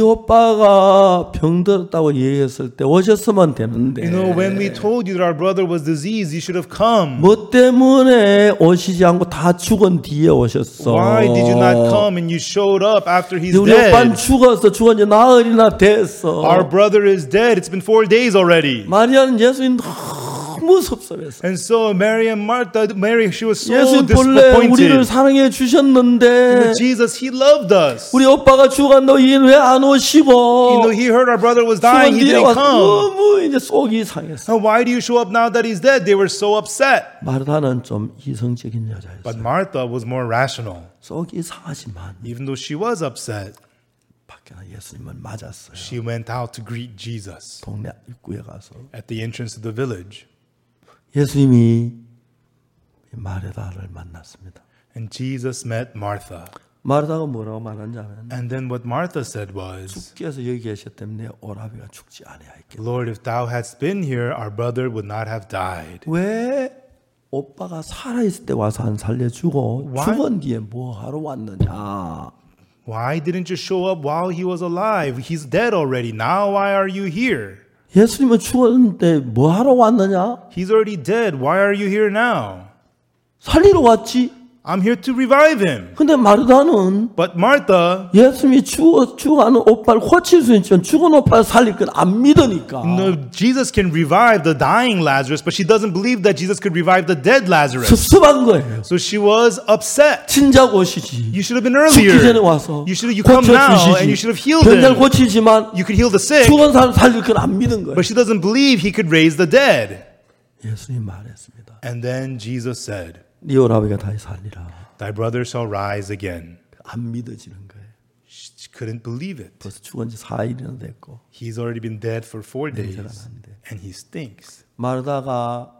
오빠가 병들었다고 얘기했을 때 오셨으면 되는데 You know, when we told you that our brother was diseased, you should have come. 뭐 때문에 오시지 않고 다 죽은 뒤에 오셨어. Why did you not come and you showed up after he's 우리 오빠는 dead? 죽었어. 죽은 지 나흘이나 됐어. Our brother is dead. It's been four days already. 마리아는 예수님 너무 섭섭했어. And so Mary and Martha, Mary, she was so 예수님 본래 우리를 disappointed. 사랑해 주셨는데 But Jesus, he loved us. 우리 오빠가 죽었는데 이는 왜 안 You 오시고 know, he heard our brother was dying. 죽은 He 뒤에 didn't 와서 come. 너무 이제 속이 상했어. And why do you show up now that he's dead? They were so upset. 마르다는 좀 이성적인 여자였어. But Martha was more rational. 속이 상하지만 Even though she was upset, 밖에 나 예수님을 맞았어요. she went out to greet Jesus 동네 입구에 가서 at the entrance of the village. 예수님이 마르다를 만났습니다. And Jesus met Martha. 마르다가 뭐라고 말하냐면 And then what Martha said was, 주께서 여기 계셨다면 내 오라비가 죽지 아니하였겠다. Lord, if thou hadst been here, our brother would not have died. 왜 오빠가 살아있을 때 와서 안 살려주고 Why? 죽은 뒤에 뭐 하러 왔느냐. Why didn't you show up while he was alive? He's dead already. Now why are you here? 예수님은 죽었는데 뭐 하러 왔느냐. He's already dead. Why are you here now? 살리러 왔지. I'm here to revive him. 근데 마르다는 But Martha, 예수님이 죽어, 죽어가는 오빠를 고칠 수 있지만 죽은 오빠를 살릴 건 안 믿으니까. no, Jesus can revive the dying Lazarus, but she doesn't believe that Jesus could revive the dead Lazarus. 섭섭한 거예요. So she was upset. 진작 오시지. You should have been 죽기 전에 earlier. 와서 You should have, you come now and you should have healed 병자를 him. 고치지만 You could heal the sick, 죽은 사람 살릴 건 안 믿은 거예요. but she doesn't believe he could raise the dead. 예수님 말했습니다. And then Jesus said, 네 오라비가 다시 살리라. Thy brother shall rise again. 안 믿어지는 거예요. She couldn't believe it. 벌써 죽은 지 사 일이나 됐고. He's already been dead for four days, 냄새가 나는데. and he stinks. 마르다가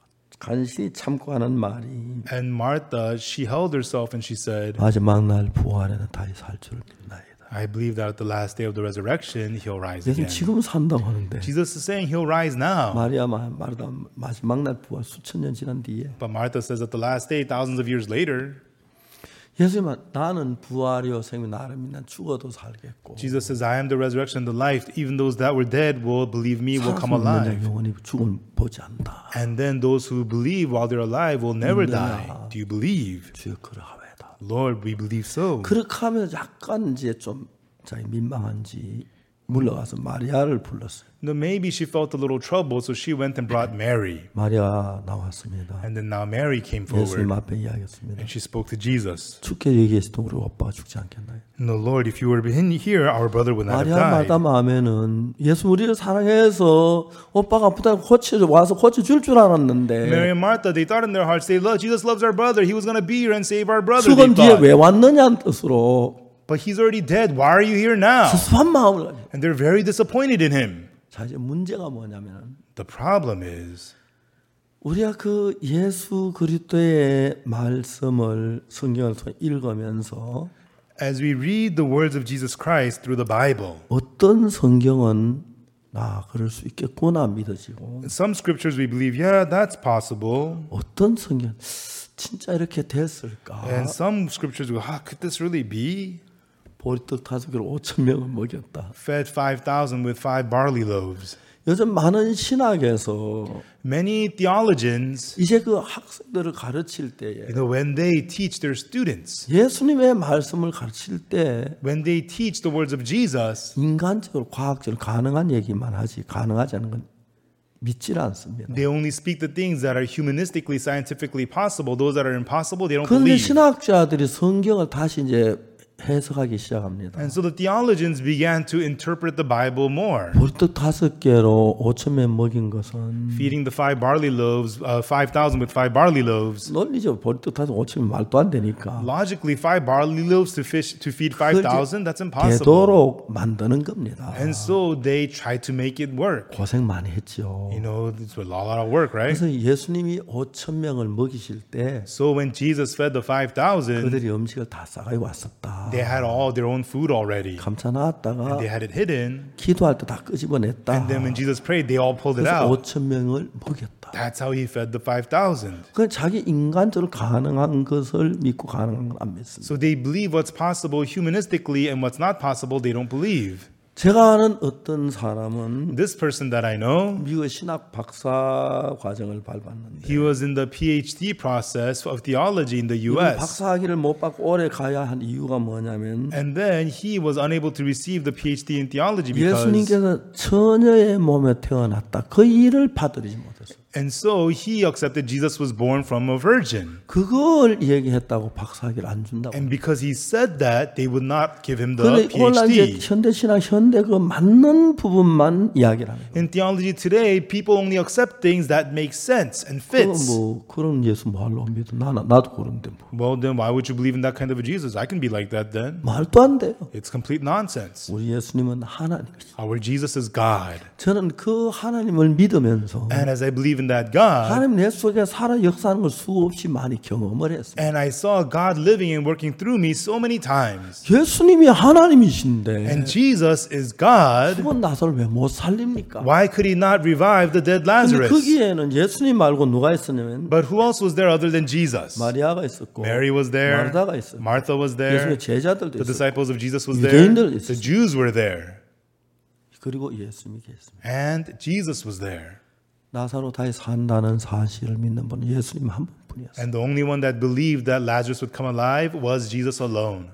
간신히 참고 하는 말이 And Martha, she held herself and she said, 마지막 날 부활에는 다시 살 줄 믿나이다. I believe that at the last day of the resurrection, he'll rise 예수님 again. 지금 산다고 하는데 Jesus is saying he'll rise now. 마리아 마- 마르다 마지막 날 부활 수천 년 지난 뒤에 But Martha says at the last day, thousands of years later, 예수님은 나는 부활이요 생명 나를 믿는 죽어도 살겠고 Jesus says, I am the resurrection and the life. Even those that were dead will believe me, will come 살아서 alive. 믿는 영원히 죽음 보지 않는다. And then those who believe while they're alive will never die. Do you believe? 주여 그러하외다. Lord, we believe so. 그렇게 하면서 약간 이제 좀 자기 민망한지 물러가서 마리아를 불렀어요. No, maybe she felt a little trouble, so she went and brought Mary. 마리아가 나왔습니다. And then now Mary came 예수님 forward 앞에 이야기했습니다. and she spoke to Jesus. 주께 얘기했을 때 우리 오빠가 죽지 않겠나요? No, Lord, if you were in here, our brother would not have 마리아 died. 마다 마음에는 예수 우리를 사랑해서 오빠가 아프다고 고쳐 와서 고쳐줄 줄 알았는데 Mary and Martha, they thought in their hearts, they love, Jesus loves our brother. He was going to be here and save our brother. 죽은 They 뒤에 thought. 왜 왔느냐는 뜻으로 But he's already dead. Why are you here now? 섭섭한 마음을 가지고 And they're very disappointed in him. 자 이제 문제가 뭐냐면 The problem is, 우리가 그 예수 그리스도의 말씀을 성경을 통해 읽으면서 as we read the words of Jesus Christ through the Bible, 어떤 성경은 아 그럴 수 있겠구나 믿어지고 in some scriptures we believe, yeah, that's possible. 어떤 성경 진짜 이렇게 됐을까? And some scriptures go, ah, could this really be? 보리떡 다섯 개를 오천 명을 먹였다. Fed five thousand with five barley loaves. 요즘 많은 신학에서 Many theologians, 이제 그 학생들을 가르칠 때에 you know, when they teach their students, 예수님의 말씀을 가르칠 때 when they teach the words of Jesus, 인간적으로 과학적으로 가능한 얘기만 하지 가능하지 않은 건 믿질 않습니다. they only speak the things that are humanistically, scientifically possible. Those that are impossible, they don't 그런데 believe. 신학자들이 성경을 다시 이제 해석하기 시작합니다. And so the theologians began to interpret the Bible more. 보리떡 다섯 개로 오천 명 먹인 것은 Feeding the five barley loaves, uh, five thousand with five barley loaves. 논리적으로 보리떡 다섯 오천 명 말도 안 되니까 Logically, five barley loaves to fish to feed five thousand, that's impossible. 되도록 만드는 겁니다. And so they tried to make it work. 고생 많이 했죠. You know, it's a lot of work, right? 그래서 예수님이 오천 명을 먹이실 때 So when Jesus fed the five thousand, 그들이 음식을 다 싸가지 왔었다. they had all their own food already. 감춰놨다가 They had it hidden. 기도할 때 다 끄집어냈다. And then when Jesus prayed, they all pulled it 그래서 out. 오천 명을 먹였다. That's how he fed the five thousand. 그 자기 인간적으로 가능한 것을 믿고 가능한 건 안 믿습니다. So they believe what's possible humanistically, and what's not possible, they don't believe. 제가 아는 어떤 사람은 This person that I know, 미국의 신학 박사 과정을 밟았는데 he was in the PhD process of theology in the U 이분 S. 박사학위를 못 받고 오래 가야 한 이유가 뭐냐면 And then he was unable to receive the PhD in theology because, 예수님께서 처녀의 몸에 태어났다. 그 일을 받들이지 못했어요. and so he accepted Jesus was born from a virgin. 그걸 얘기했다고 박사학위를 안 준다고. And because he said that, they would not give him the 그런데 오늘 이제 PhD. 현대 신학 현대 그 맞는 부분만 이야기를 하는 거예요. In theology today, people only accept things that make sense and fits. 뭐 그런 예수 말로 믿어. 나 나도 그런데 뭐 Well, then why would you believe in that kind of a Jesus? I can be like that then. 말도 안 돼요. It's complete nonsense. 우리 예수님은 하나님. Our Jesus is God. 저는 그 하나님을 믿으면서 And as I believe in in that God, 하나님 내 속에 살아 역사하는 걸 수없이 많이 경험을 했습니다. and I saw God living and working through me so many times. 예수님이 하나님이신데 And Jesus is God. 죽은 나사로를 왜 못 살립니까? Why could he not revive the dead 근데 Lazarus? 거기에는 예수님 말고 누가 있었냐면 But who else was there other than Jesus? 마리아가 있었고 Mary was there. 마르다가 있었고 Martha was 예수님의 there. 제자들도 The 있었고 disciples of Jesus was 유대인들 there. 있었어요. The Jews were there. 그리고 예수님이 계십니다. And Jesus was there. 나사로 다시 산다는 사실을 믿는 분은 예수님 한 분뿐이었어요. And the only one that believed that Lazarus would come alive was Jesus alone.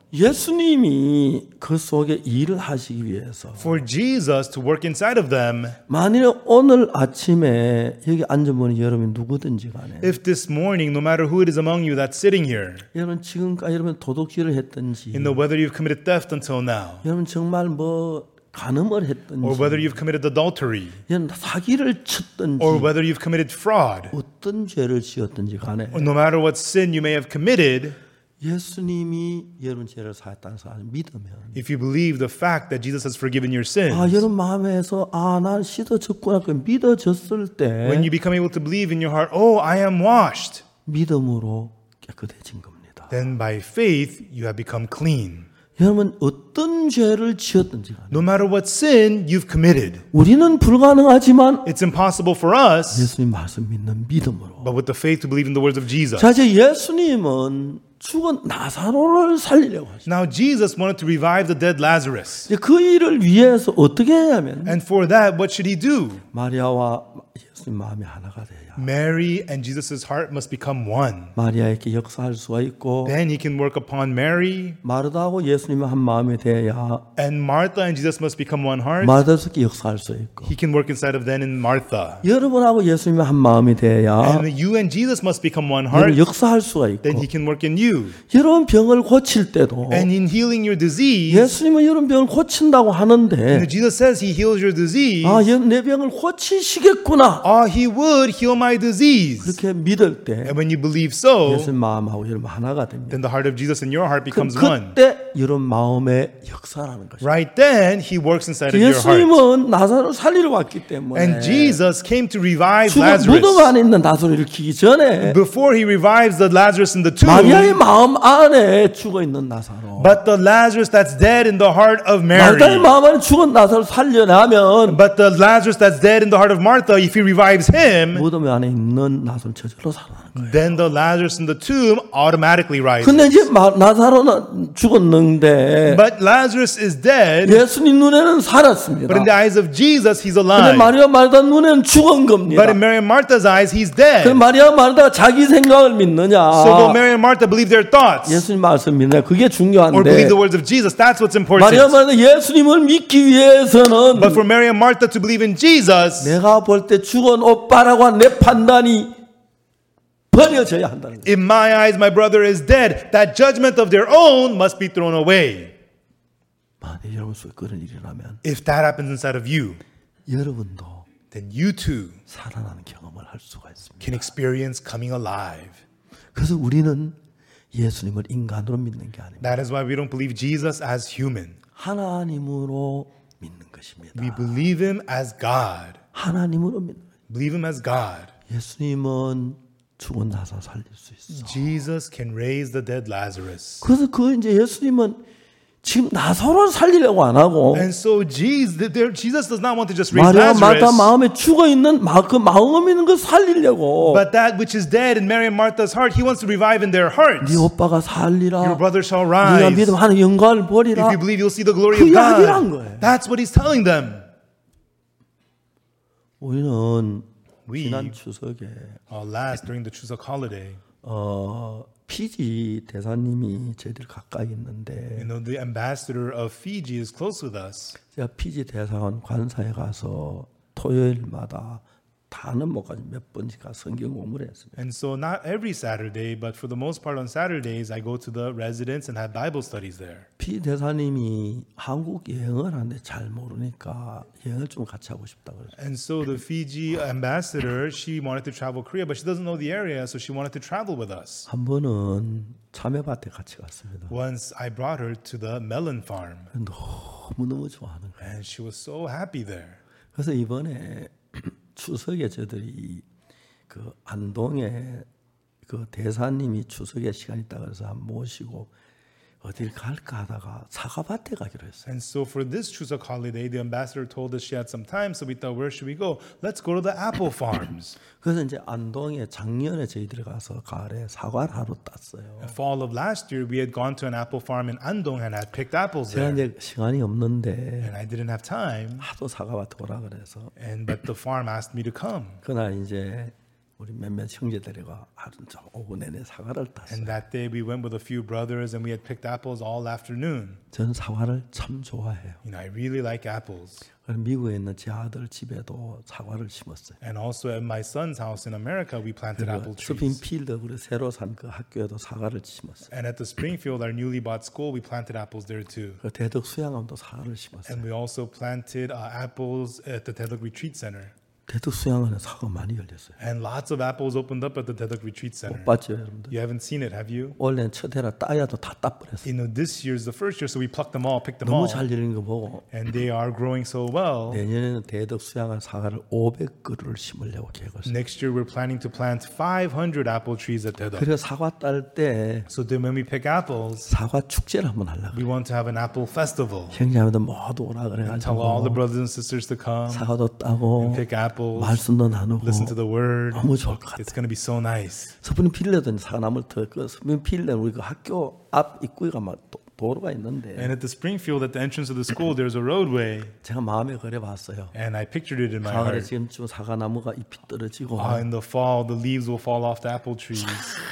예수님이 그 속에 일을 하시기 위해서 For Jesus to work inside of them, 만일 오늘 아침에 여기 앉은 분이 여러분 누구든지 간에 if this morning, no matter who it is among you that's sitting here, 여러분 지금까지 여러분 도둑질을 했든지 you know, whether you've committed theft until now, 여러분 정말 뭐 간음을 했든지 or whether you've committed adultery, 여러분 사기를 쳤든지 or whether you've committed fraud, 어떤 죄를 지었든지 간에 or no matter what sin you may have committed, 예수님이 여러분 죄를 사했다는 사실을 믿으면 if you believe the fact that Jesus has forgiven your sins, 아 여러분 마음에서 아 난 씻어졌구나 그 믿어졌을 때 when you become able to believe in your heart, oh, I am washed, 믿음으로 깨끗해진 겁니다. then by faith you have become clean. 여러분 어떤 죄를 지었든지 간에 No matter what sin you've committed, 우리는 불가능하지만 it's impossible for us, 예수님 말씀 믿는 믿음으로 but with the faith to believe in the words of Jesus. 자 이제 예수님은 죽은 나사로를 살리려고 하죠. Now Jesus wanted to revive the dead Lazarus. 이제 그 일을 위해서 어떻게 해야면 And for that, what should he do? 마리아와 예수님 마음이 하나가 돼야 Mary and Jesus' heart must become one. 마리아에게 역사할 수가 있고 Then he can work upon Mary, 마르다하고 예수님이 한 마음이 돼야 and Martha and Jesus must become one heart. 마르다에게 역사할 수 있고 He can work inside of then in Martha. 여러분하고 예수님이 한 마음이 돼야 And you and Jesus must become one 여러분 heart. 역사할 수가 있고 Then he can work in you. 여러분 병을 고칠 때도 And in healing your disease, 예수님은 여러분 병을 고친다고 하는데 Jesus says he heals your disease. 아, 여- 내 병을 고치시겠구나 Ah, he would heal my disease. 그렇게 믿을 때 And when you believe so, 예수님 마음하고 여러분 하나가 됩니다. then the heart of Jesus in your heart 그, becomes one. 그때 여러분 마음의 역사라는 것입니다. Right then, he works inside of your heart. 예수님은 나사로를 살리러 왔기 때문에 And Jesus came to revive 죽은 무덤 Lazarus. 안에 있는 나사로를 일으키기 전에 Before he revives the Lazarus in the 마리아의 tomb, 마음 안에 죽어 있는 나사로 but the Lazarus that's dead in the heart of 마리아의 Mary, 마음 안에 죽은 나사로를 살려내면 but the Lazarus that's dead in the heart of Martha, if he revives him, 무덤 안에 있는 나사로는 저절로 살아나는 거예요. then the Lazarus in the tomb automatically rises. 근데 이제 마- 나사로는 죽었는데 But Lazarus is dead, 예수님 눈에는 살았습니다. but in the eyes of Jesus, he's 근데 alive. 마리아 마르다 눈에는 죽은 겁니다. But in Mary and Martha's eyes, he's dead. 그 마리아 마르다가 자기 생각을 믿느냐? So will Mary and Martha believe their thoughts 예수님 말씀 믿느냐? 그게 or believe 중요한데 the words of Jesus? That's what's 마리아 important. 마르다 예수님을 믿기 위해서는 But for Mary and Martha to believe in Jesus, 내가 볼 때 죽은 오빠라고 한 내 판단이 버려져야 한다는 거예요. in my eyes, my brother is dead. That judgment of their own must be thrown away. 만약 여러분 속에 그런 일이 일어나면 If that happens inside of you, 여러분도 then you too 살아나는 경험을 할 수가 있습니다. can experience coming alive. 그래서 우리는 예수님을 인간으로 믿는 게 아닙니다. That is why we don't believe Jesus as human. 하나님으로 믿는 것입니다. We believe him as God. 하나님으로 믿는 거예요. Believe him as God. 예수님은 죽은 나사 살릴 수 있어. Jesus can raise the dead Lazarus. 그래서 그 이제 예수님은 지금 나사로를 살리려고 안 하고 And so Jesus, there- Jesus does not want to just raise 마리아 마르다 Lazarus, 마음에 죽어 있는 마, 그 마음 있는 걸 살리려고 but that which is dead in Mary and Martha's heart, he wants to revive in their hearts. 네 오빠가 살리라. Your brother shall 네가 rise. 믿음 하는 영광을 보리라. If you believe, you'll see the glory 그 of 이야기란 God. 거예요. That's what he's telling them. 우리는 We, 지난 추석에 uh, last during the Chuseok holiday, 어, 피지 대사님이 저희들 가까이 있는데 you know, the ambassador of Fiji is close with us. 제가 피지 대사관 관사에 가서 토요일마다 다는 못 가지 몇 번씩 가 성경 공부를 했습니다. And so not every Saturday, but for the most part on Saturdays, I go to the residence and have Bible studies there. 피지 대사님이 한국 여행을 하는데 잘 모르니까 여행을 좀 같이 하고 싶다 그래서 And so the Fiji ambassador, she wanted to travel Korea, but she doesn't know the area, so she wanted to travel with us. 한 번은 참외밭에 같이 갔습니다. Once I brought her to the melon farm, 너무 너무 좋아하는 거예요. and she was so happy there. 그래서 이번에 추석에 저들이 그 안동에 그 대사님이 추석에 시간 있다 그래서 한 모시고 어딜 갈까 하다가 사과밭에 가기로 했어요. And so for this Chuseok holiday, the ambassador told us she had some time, so we thought, where should we go? Let's go to the apple farms. 그래서 이제 안동에 작년에 저희들이 가서 가을에 사과를 하루 땄어요. In fall of last year, we had gone to an apple farm in Andong and had picked apples 제가 there. 이제 시간이 없는데 And I didn't have time, 하도 사과밭에 오라 그래서 and but the farm asked me to come. 그날 이제 우리 몇몇 형제들과 하루 좀 오후 내내 사과를 땄어요. And that day we went with a few brothers and we had picked apples all afternoon. 저는 사과를 참 좋아해요. You know, I really like apples. 그래서 미국에 있는 제 아들 집에도 사과를 심었어요. And also at my son's house in America, we planted apple trees. 스프링필드 우리 새로 산 그 학교에도 사과를 심었어요. And at the Springfield, our newly bought school, we planted apples there too. 그 대덕 수양함도 사과를 심었어요. And we also planted uh, apples at the Tedok Retreat Center. 대덕 수양원에 사과 많이 열렸어요. And lots of apples opened up at the Tedok Retreat Center. 못 봤죠, 여러분들? You haven't seen it, have you? 원래는 첫 해라 따야도 다 따버렸어요. You know, this year's the first year, so we plucked them all, picked them 너무 all. 잘 열린 거 보고 And they are growing so well. 내년에는 대덕 수양원 사과를 오백 그루를 심으려고 계획했어요. Next year, we're planning to plant five hundred apple trees at Tedok. 그래서 사과 딸 때 So then when we pick apples, 사과 축제를 한번 하려고. we want to have an apple festival. 형제자매들 모두 오라 Tell all the 그래가지고 brothers and sisters to come, 사과도 따고 pick apples, 말씀도 나누고 listen to the word. 너무 좋을 것 같아요. It's going to be so nice. 스프링필드는 사과나무를 그 스프링필드는 우리 그 학교 앞 입구가 막 도, 도로가 있는데 And at the Springfield, at the entrance of the school, there's a roadway. 제가 마음에 그려봤어요. And I pictured it in my 가을에 heart. 지금쯤 사과나무가 잎이 떨어지고 Uh, in the fall, the leaves will fall off the apple trees.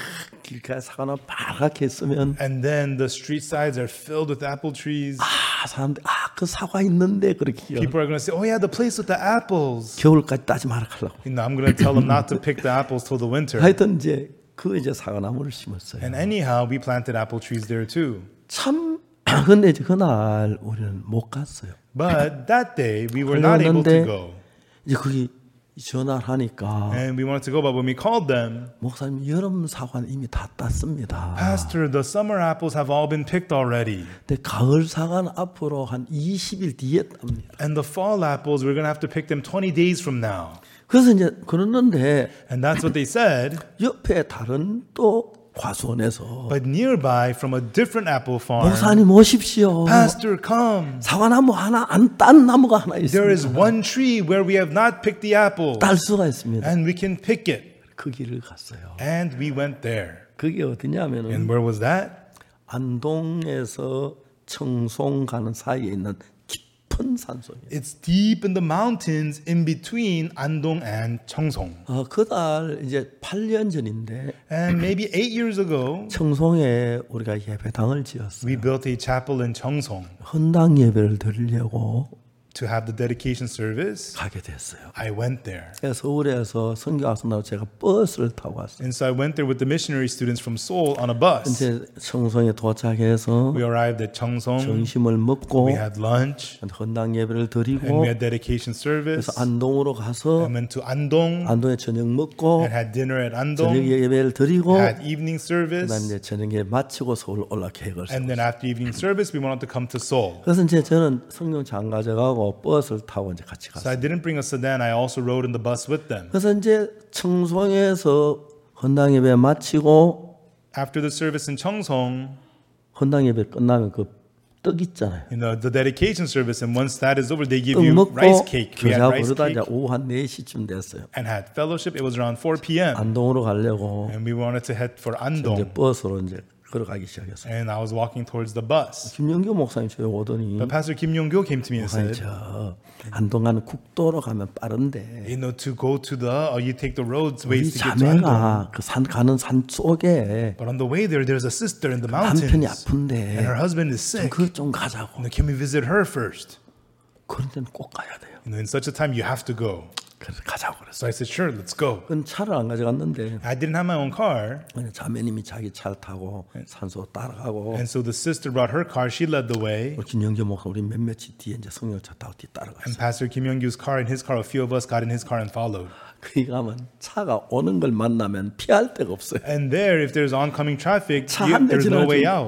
길가에 사과나무 빨갛게 있으면 And then the street sides are filled with apple trees. 아 사람들 아그 사과 있는데 그렇게 People are going to say, oh yeah, the place with the apples. 겨울까지 따지 마라 하려고. You know, I'm going to tell them not to pick the apples till the winter. 하여튼 이제 그 이제 사과나무를 심었어요. And anyhow, we planted apple trees there too. 참 근데 이제 그날 우리는 못 갔어요. But that day, we were not able to 그랬는데 go. 이제 거기 전화를 하니까 And we wanted to go, but when we called them, 목사님 여름 사과는 이미 다 땄습니다. Pastor, the summer apples have all been picked already. 근데 가을 사과는 앞으로 한 이십 일 뒤에 땁니다. And the fall apples, we're going to have to pick them twenty days from now. 그래서 이제 그러는데 And that's what they said. 옆에 다른 또 과수원에서 But nearby, from a different apple farm, 목사님 오십시오. Pastor, come. 사과나무 하나 안 딴 나무가 하나 There is 있습니다. one tree where we have not picked the apple, 딸 수가 있습니다. and we can pick it. 그 길을 갔어요. And we went there. 그게 어디냐면은 And where was that? 안동에서 청송 가는 사이에 있는 깊은 산속이에요. It's deep in the mountains in between Andong and Cheongsong. 어, 그달 이제 팔 년 전인데 And maybe eight years ago, 청송에 우리가 예배당을 지었어요. we built a chapel in Cheongsong 헌당 예배를 드리려고 to have the dedication service. 가게 됐어요. I went there. 그래서 서울에서 선교학생하고 제가 버스를 타고 왔어요. And so I went there with the missionary students from Seoul on a bus. 이제 청송에 도착해서 We arrived at Cheongsong. 점심을 먹고 We had lunch. 헌당 예배를 And 드리고 we had dedication service. 그래서 안동으로 가서 I went to Andong 안동에 저녁 먹고 and had dinner at 저녁 Andong. 예배를 드리고 Had evening 그다음 service. 이제 저녁에 마치고 서울 올라 계획을 And 세웠어요. then after evening service, we wanted to come to Seoul. 그래서 이제 저는 성경차 안 가져가고 버스를 타고 이제 같이 So 갔어요. I didn't bring a sedan. I also rode in the bus with them. 그래서 이제 청송에서 헌당 예배 마치고 After the service in Cheongsong, 헌당 예배 끝나면 그 떡 있잖아요. you know, the dedication service, and once that is over, they give 떡 you 먹고 rice cake. We had 교자 rice 부르다 cake 이제 오후 한 네 시쯤 됐어요. and had fellowship. It was around four p.m. 안동으로 가려고 and we wanted to head for 이제 Andong. 버스로 이제 걸어가기 시작했어요. And I was walking towards the bus. 김영규 목사님 저희 오더니 But Pastor Kim Yong-gyo came to me and 목사님 said, 저 안동 가는 국도로 가면 빠른데 you know, to go to the, or you take the roads 우리 ways to get to Andong. 자매가 그 산 가는 산 속에 But on the way there, there's a sister in the 남편이 mountains, 아픈데 and her husband is 좀 sick. 그것 좀 가자고. You know, can we visit her first? 그런 데는 꼭 가야 돼요. You know, in such a time, you have to go. 그래서 가자고 그랬어요. So I said, sure, let's go. 그건 차를 안 가져갔는데 I didn't have my own car. 그냥 자매님이 자기 차를 타고 산소 따라가고 And so the sister brought her car. She led the way. 우리 김영규 목사 우리 몇몇이 뒤에 이제 성령차 타고 뒤 따라갔어요. And Pastor Kim Yong-gyo's car and his car, a few of us got in his car and followed. 거기 가면 차가 오는 걸 만나면 피할 데가 없어요. And there, if there's oncoming traffic, 차 you, 한 대 there's no way 지나가지 out.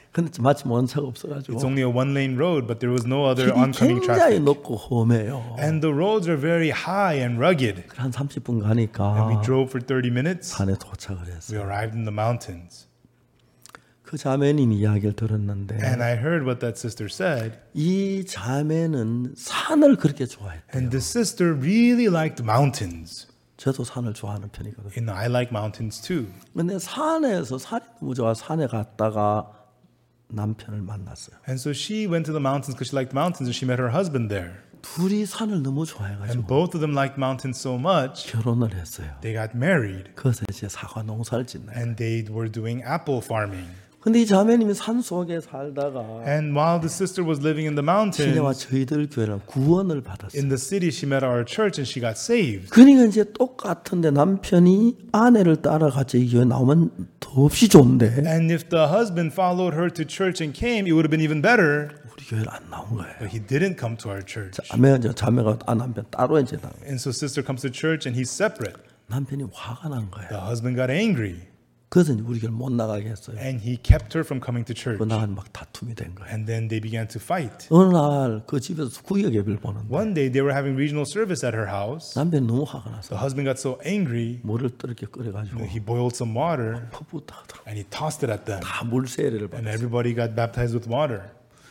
근데 마침 원차가 없어가지고 It's only a one-lane road, but there was no other 길이 oncoming 굉장히 traffic. 높고 험해요. And the roads are very high and rugged. 한 삼십 분 And we 가니까 drove for thirty minutes. 산에 도착을 We 했어요. arrived in the mountains. 그 자매님 이야기를 들었는데 And I heard what that sister said. 이 자매는 산을 그렇게 좋아했대요. And the sister really liked mountains. 저도 산을 좋아하는 편이거든요. You know, I like mountains too. 근데 산에서 산이 너무 좋아 산에 갔다가 남편을 만났어요. And so she went to the mountains because she liked mountains and she met her husband there. 둘이 산을 너무 좋아해가지고 And both of them liked mountains so much, 결혼을 했어요. they got married. 그래서 이제 사과 농사를 짓나요. And they were doing apple farming. 근데 이 자매님이 산 속에 살다가 And while the sister was living in the 시내와 mountains, 저희들 교회는 구원을 받았어요. in the city, she met our church and she got saved. 그러니까 이제 똑같은데 남편이 아내를 따라갔지 이 교회 나오면 더없이 좋은데 And if the husband followed her to church and came, it would have been even better. 우리 교회를 안 나온 거예요. But he didn't come to our church. 자매가 이제 자매가 아 남편 따로 이제 나 And so sister comes to church and he's separate. 남편이 화가 난 거예요. The husband got angry 그래서 이제 우리 교회를 못 나가게 했어요. and he kept her from coming to church. 그 나간 막 다툼이 된 거예요. And then they began to fight. 어느 날 그 집에서 구역 예배를 보는데 One day they were having regional service at her house. 남편이 너무 화가 나서 The husband got so angry, 물을 뜨겁게 끓여가지고 he boiled some water 퍼붓다 하더라고. and he tossed it at them. 다 물세례를 And 받았어요. everybody got baptized with water.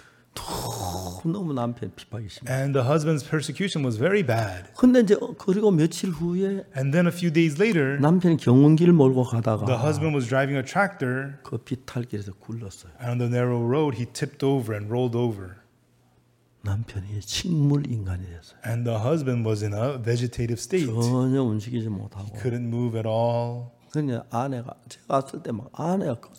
너무 남편 핍박이 심해. And the husband's persecution was very bad. 근데 이제 그리고 며칠 후에 And then a few days later, 남편이 경운길 몰고 the 가다가 husband was driving a tractor, 그 비탈길에서 굴렀어요. and on the narrow road, he tipped over and rolled over. 남편이 식물 인간이 됐어요. And the husband was in a vegetative state. 전혀 움직이지 못하고. Couldn't move at all. 그냥 아내가 제가 왔을 때 막 아내가 그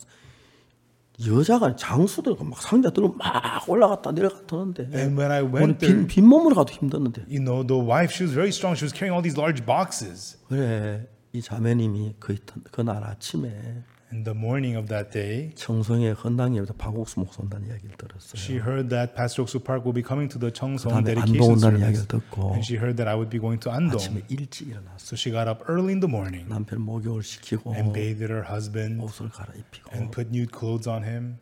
여자가 장수들 막 상자 들고 막 올라갔다 내려갔다 하는데 And when I 우리 went there, 빈, 빈몸으로 가도 힘들었는데 you know, the wife, she was very strong. She was carrying all these large boxes. 그래 이 자매님이 그 그날 아침에 In the morning of that day, 청송의 헌당예배에서 박옥수 목사 온다는 이야기를 들었어요. she heard that Pastor Oksu Park will be coming to the Cheongsong 그다음에 안동 dedication 온다는 service. 이야기를 듣고 And she heard that I would be going to Andong. 아침에 일찍 일어났어요. So she got up early in the morning 남편 목욕을 시키고 and bathed her husband 옷을 갈아입히고 and put new clothes on him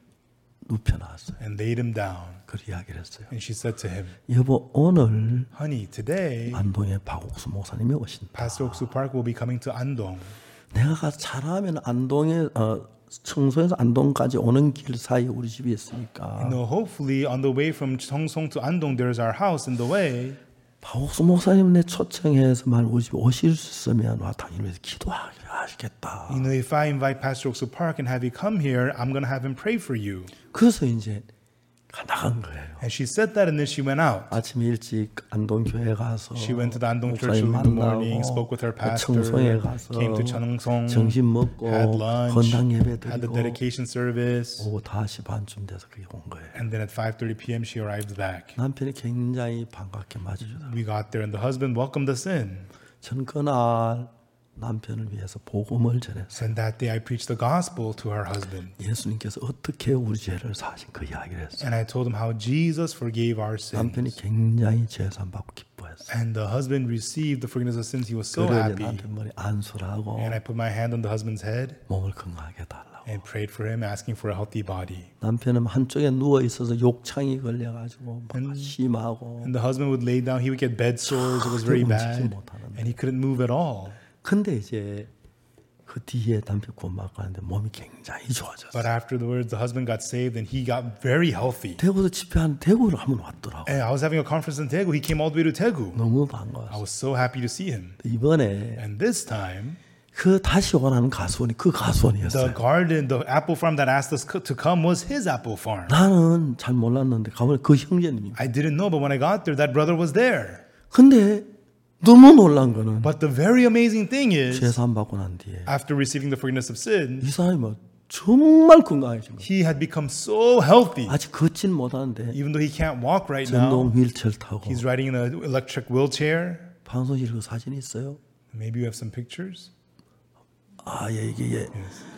눕혀놨어요. and laid him down. 그 이야기를 했어요. And she said to him, 여보 오늘 honey, today 안동에 박옥수 목사님이 오신다. Pastor Oksu Park will be coming to Andong. 내가 가서 잘하면 안동에 어, 청소에서 안동까지 오는 길 사이에 우리 집이 있으니까 You know, hopefully on the way from Cheongsong to Andong, there's our house in the way. 박옥수 목사님 내 초청해서만 우리 집에 오실 수 있으면 와 당연히 위해서 기도하시겠다. You know, if I invite Pastor Oksu Park and have you come here, I'm going to have him pray for you. 그래서 이제 나간 거예요. And she said that and then she went out. 아침 일찍 안동 교회 가서 She went to the Andong church 목사님 in the morning, 만나고 spoke with her pastor, 청송에 가서 came to Cheongsong, 점심 먹고 had lunch, 헌당 예배 had the 드리고 dedication service, 오후 다시 반쯤 돼서 그게 온 거예요. and then at five thirty p.m. she arrived back. 남편이 굉장히 반갑게 맞아주더라고요. We got there and the husband welcomed us in. 저는 그날 남편을 위해서 복음을 전했어요. And that day I preached the gospel to her husband. 예수님께서 어떻게 우리 죄를 사신 그 이야기를 했어요. And I told him how Jesus forgave our 남편이 sins. 굉장히 죄산 받고 기뻐했어요. And the husband received the forgiveness of sins. He was so 그래서 happy. 남편 머리 안수라고 And I put my hand on the husband's head 몸을 건강하게 달라고. and prayed for him, asking for a healthy body. 남편은 한쪽에 누워 있어서 욕창이 걸려가지고 막 음. 심하고. And the husband would lay down. He would get bed sores. It was very 움직이지 bad. 못하는데. And he couldn't move at all. 근데 이제 그 뒤에 남편 구원받고 하는데 몸이 굉장히 But 좋아졌어요. afterwards, the husband got saved and he got very healthy. 대구에서 집회한 대구를 한번 왔더라고. And I was having a conference in Daegu. He came all the way to Daegu. 너무 I 반가웠어. was so happy to see him. 이번에 And this time, 그 다시 원하는 가수원이 그 the 가수원이었어요. garden, the apple farm that asked us co- to come was his apple farm. 나는 잘 몰랐는데 가보니 그 형제님이. I didn't know, but when I got there, that brother was there. 근데 너무 놀란 거는 But the very amazing thing is, 죄산 받고 난 뒤에 after receiving the forgiveness of sin, 이 사람이 뭐 정말 건강해진 거예요. he had become so healthy. 아직 걷진 못하는데 Even though he can't walk right now, 전동 휠체어 타고 he's riding in an electric wheelchair. 방송실 그 사진 있어요? Maybe you have some pictures. 아, 예, 이게 예.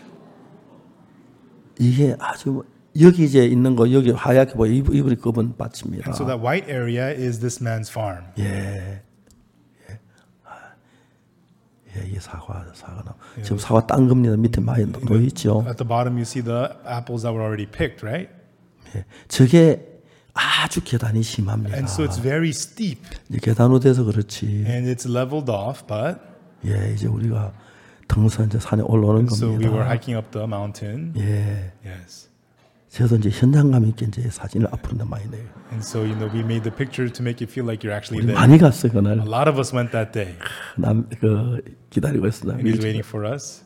이게 아주 뭐- 여기 이제 있는 거 여기 하얗게 보여 이불 이불이 그분 받칩니다. And so that white area is this man's farm. 예, 예, 아, 예. 예, 이 사과 사과나 지금 사과 딴 겁니다. 밑에 많이 놓여 있죠. At the bottom, you see the apples that were already picked, right? 예, 저게 아주 계단이 심합니다. And so it's very steep, 이제 계단으로 돼서 그렇지. and it's leveled off, but 예, 이제 우리가 등산 이제 산에 올라오는 so we were 겁니다. hiking up the mountain. 예, Yes. 저도 이제 현장감 있게 이제 사진을 앞으로 많이 내요. And so, you know, we made the picture to make you feel like you're actually 우리 there. 많이 갔어요 그날. A lot of us went that day, 남 그 기다리고 있었다. and he's waiting for us.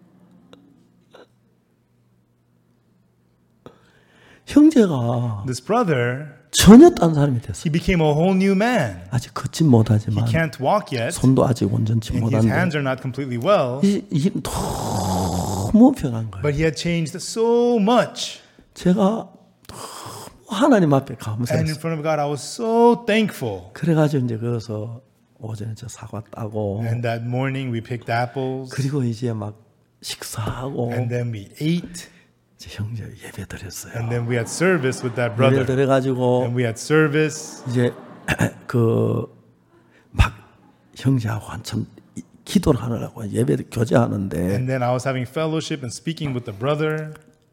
형제가 This brother, 전혀 딴 사람이 됐어요. he became a whole new man. 아직 걷진 He 못하지만 can't walk yet, 손도 아직 온전치 and his 못한데 hands are not completely well, 이, 이게 너무 변한 거예요. but he had changed so much. 제가 너무 하나님 앞에 And in 감사했어요. front of God, I was so thankful. 그래가지고 이제 거기서 오전에 저 사과 따고 And that morning, we picked apples, 그리고 이제 막 식사하고 and then we ate, 이제 형제 예배 드렸어요. and then we had service with that 예배 brother. 드려가지고 And we had service, 이제 그 막 형제하고 한참 이- 기도를 하느라고 예배 교제하는데 and then I was having fellowship and speaking with the brother.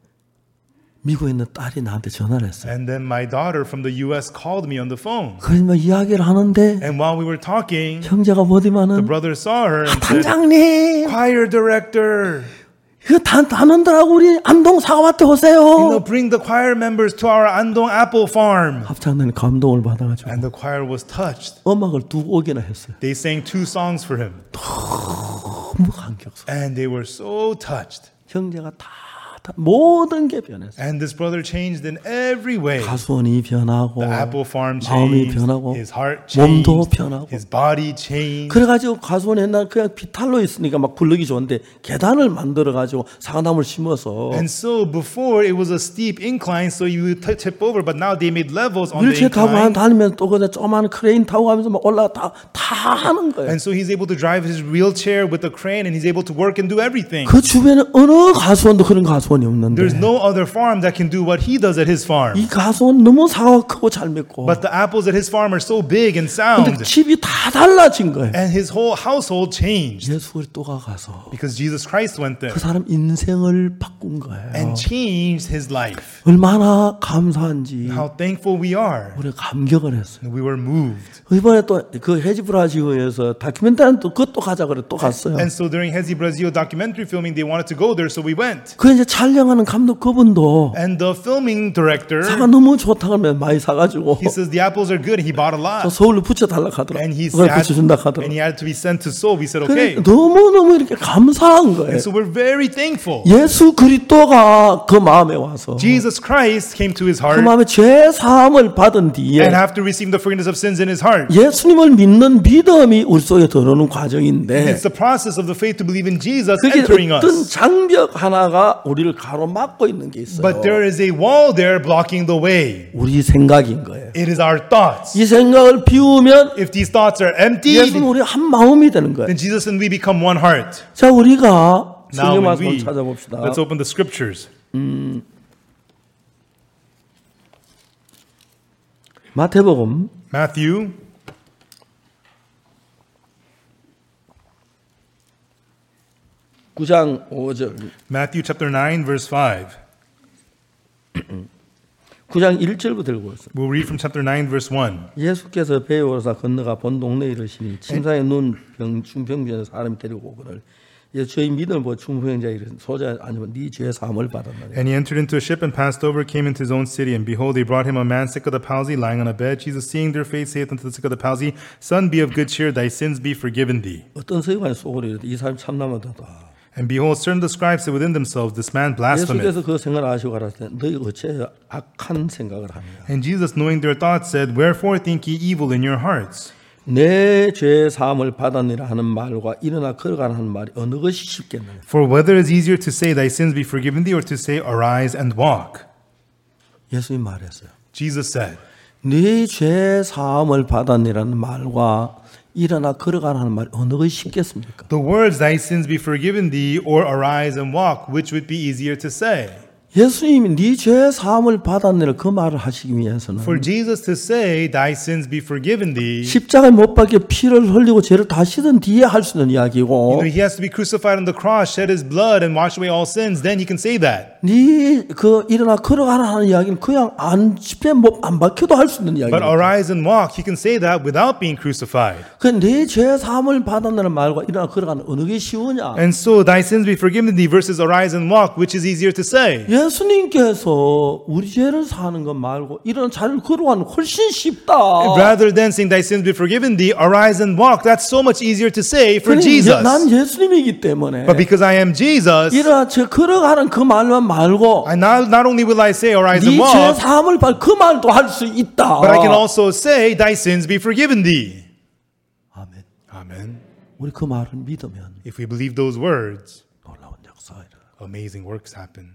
미국에 있는 딸이 나한테 전화를 했어요. And then my daughter from the U S called me on the phone. 그래서 막 이야기를 하는데 And while we were talking, 형제가 the 어디만은 brother saw her and said, 단장님 choir director, 그 단, 단원들하고 우리 안동 사과밭에 you 오세요. know, bring the choir members to our Andong apple farm. 합창단이 감동을 받아가지고 And the choir was touched. 음악을 두 곡이나 했어요. They sang two songs for him. 너무 감격스러워. And they were so touched. 형제가 다, 다 모든 게 변했어요. And this brother changed in every way. 가수원이 변하고 The apple farm 마음이 changed, 변하고 his heart 몸도 changed, 변하고 his body changed. 그래가지고 가수원 옛날 그냥 비탈로 있으니까 막 굴르기 좋은데 계단을 만들어가지고 사과나무를 심어서 And so before it was a steep incline, so you would t- tip over. But now they made levels on the 휠체어 타고 incline, 다니면서 또 그냥 조그마한 크레인 타고 가면서 막 올라가 다, 다 하는 거예요. and so he's able to drive his wheelchair with the crane, and he's able to work and do everything. 그 주변에 어느 가수원도 그런 가수원이 없는데 There's no other farm that can do what he does at his farm. 이 가수원 너무 사과가 크고 잘 맺고 But the apples at his farm are so big and 근데 sound, 집이 다 달라진 거예요. and his whole household changed 예수 그리스도가 가서 because Jesus Christ went there 그 사람 인생을 바꾼 거예요. and changed his life. 얼마나 감사한지 How thankful we are. 우리가 감격을 했어요. We were moved. 이번에 또 그 헤지브라지오에서 다큐멘터리 또 그것도 가자 그래 또 갔어요. And so during Hezi Brazil documentary filming, they wanted to go there, so we went. 그 이제 촬영하는 감독 그분도 And the filming director, 사과 너무 좋다 그러면 많이 사가지고 he says the apples are good. He bought a 저 lot, 서울로 붙여달라 하더라. and he 그걸 had, 붙여준다 and 하더라. he had to be sent to Seoul. We said 그래 okay. 너무 너무 이렇게 감사한 거예요. And so we're very thankful. 예수 그리스도가 그 마음에 와서 Jesus Christ came to his 그 heart, 마음에 죄 사함을 받은 뒤에 and after receiving the forgiveness of sins in his heart, 예수님을 믿는 믿음이 우리 속에 들어오는 과정인데 it's the process of the faith to believe in Jesus 그게 entering 어떤 us. 장벽 하나가 우리를 가로막고 있는 게 있어요. But there is a wall there blocking the way. 우리 생각인 거예요. It is our thoughts. 이 생각을 비우면 If these thoughts are emptied, 예수는 우리 한 마음이 되는 거예요. then Jesus and we become one heart. 자, 우리가 Now 성경 when 말씀을 we, 찾아봅시다. let's open the scriptures. 마태복음 Matthew 구 장 오 절, Matthew chapter nine verse five. 구 장 일 절부터 읽어보세요. We'll read from chapter nine verse one. 예수께서 배에 오르사 건너가 본 동네에 이르시니 침상에 누운 병, 중병자의 사람이 데리고 오거늘 예수 저희 믿음을 보고 중병자에 이르신 소자 아니면 네 죄 사함을 받았나니 And he entered into a ship and passed over, came into his own city. And behold, they brought him a man sick of the palsy, lying on a bed. Jesus, seeing their faith, saith unto the sick of the palsy, Son, be of good cheer, thy sins be forgiven thee. 어떤 서기관이 속으로 이르되 이 사람이 참나무다. And behold, certain of the scribes said within themselves, This man blasphemeth. 예수께서 그 생각을 아시고 가라사대 너희 어째 악한 생각을 하느냐. And Jesus, knowing their thoughts, said, Wherefore think ye evil in your hearts? 내 죄 사함을 받았느라 하는 말과 일어나 걸어가는 하는 말이 어느 것이 쉽겠느냐. For whether is easier to say, Thy sins be forgiven thee, or to say, Arise and walk? 예수님 말했어요. Jesus said, 네 죄 사함을 받았느라는 말과 일어나 걸어가는 하는 말이 어느 것이 쉽겠습니까? The words, Thy sins be forgiven thee, or arise and walk, which would be easier to say? 예수님이 네 죄 사함을 받았느라 그 말을 하시기 위해서는 For Jesus to say, thy sins be forgiven thee, 십자가에 못 박혀 피를 흘리고 죄를 다 씻은 뒤에 할 수 있는 you 이야기고 know, he has to be crucified on the cross, shed his blood, and wash away all sins. Then he can say that. 네 그 일어나 걸어가라 하는 이야기는 그냥 안 집에 못 안 박혀도 할 수 있는 But 이야기입니다. arise and walk, he can say that without being crucified. 그네죄 사함을 받았느는 말과 일어나 걸어가는 어느 게 쉬우냐? And so, thy sins be forgiven thee versus arise and walk, which is easier to say? 예수님께서 우리 죄를 사는 것 말고 이런 자를 걸어가는 훨씬 쉽다. Rather than saying thy sins be forgiven thee, arise and walk. That's so much easier to say for Jesus. 난 예수님이기 때문에 But because I am Jesus, 이런 저 걸어가는 그 말만 말고 I not, not only will I say arise and 네죄 walk, 사함을 받 그 말도 할 수 있다. but I can also say thy sins be forgiven thee. 아멘. Amen. 우리 그 말을 믿으면 If we believe those words, 놀라운 역사가 일어나. amazing works happen.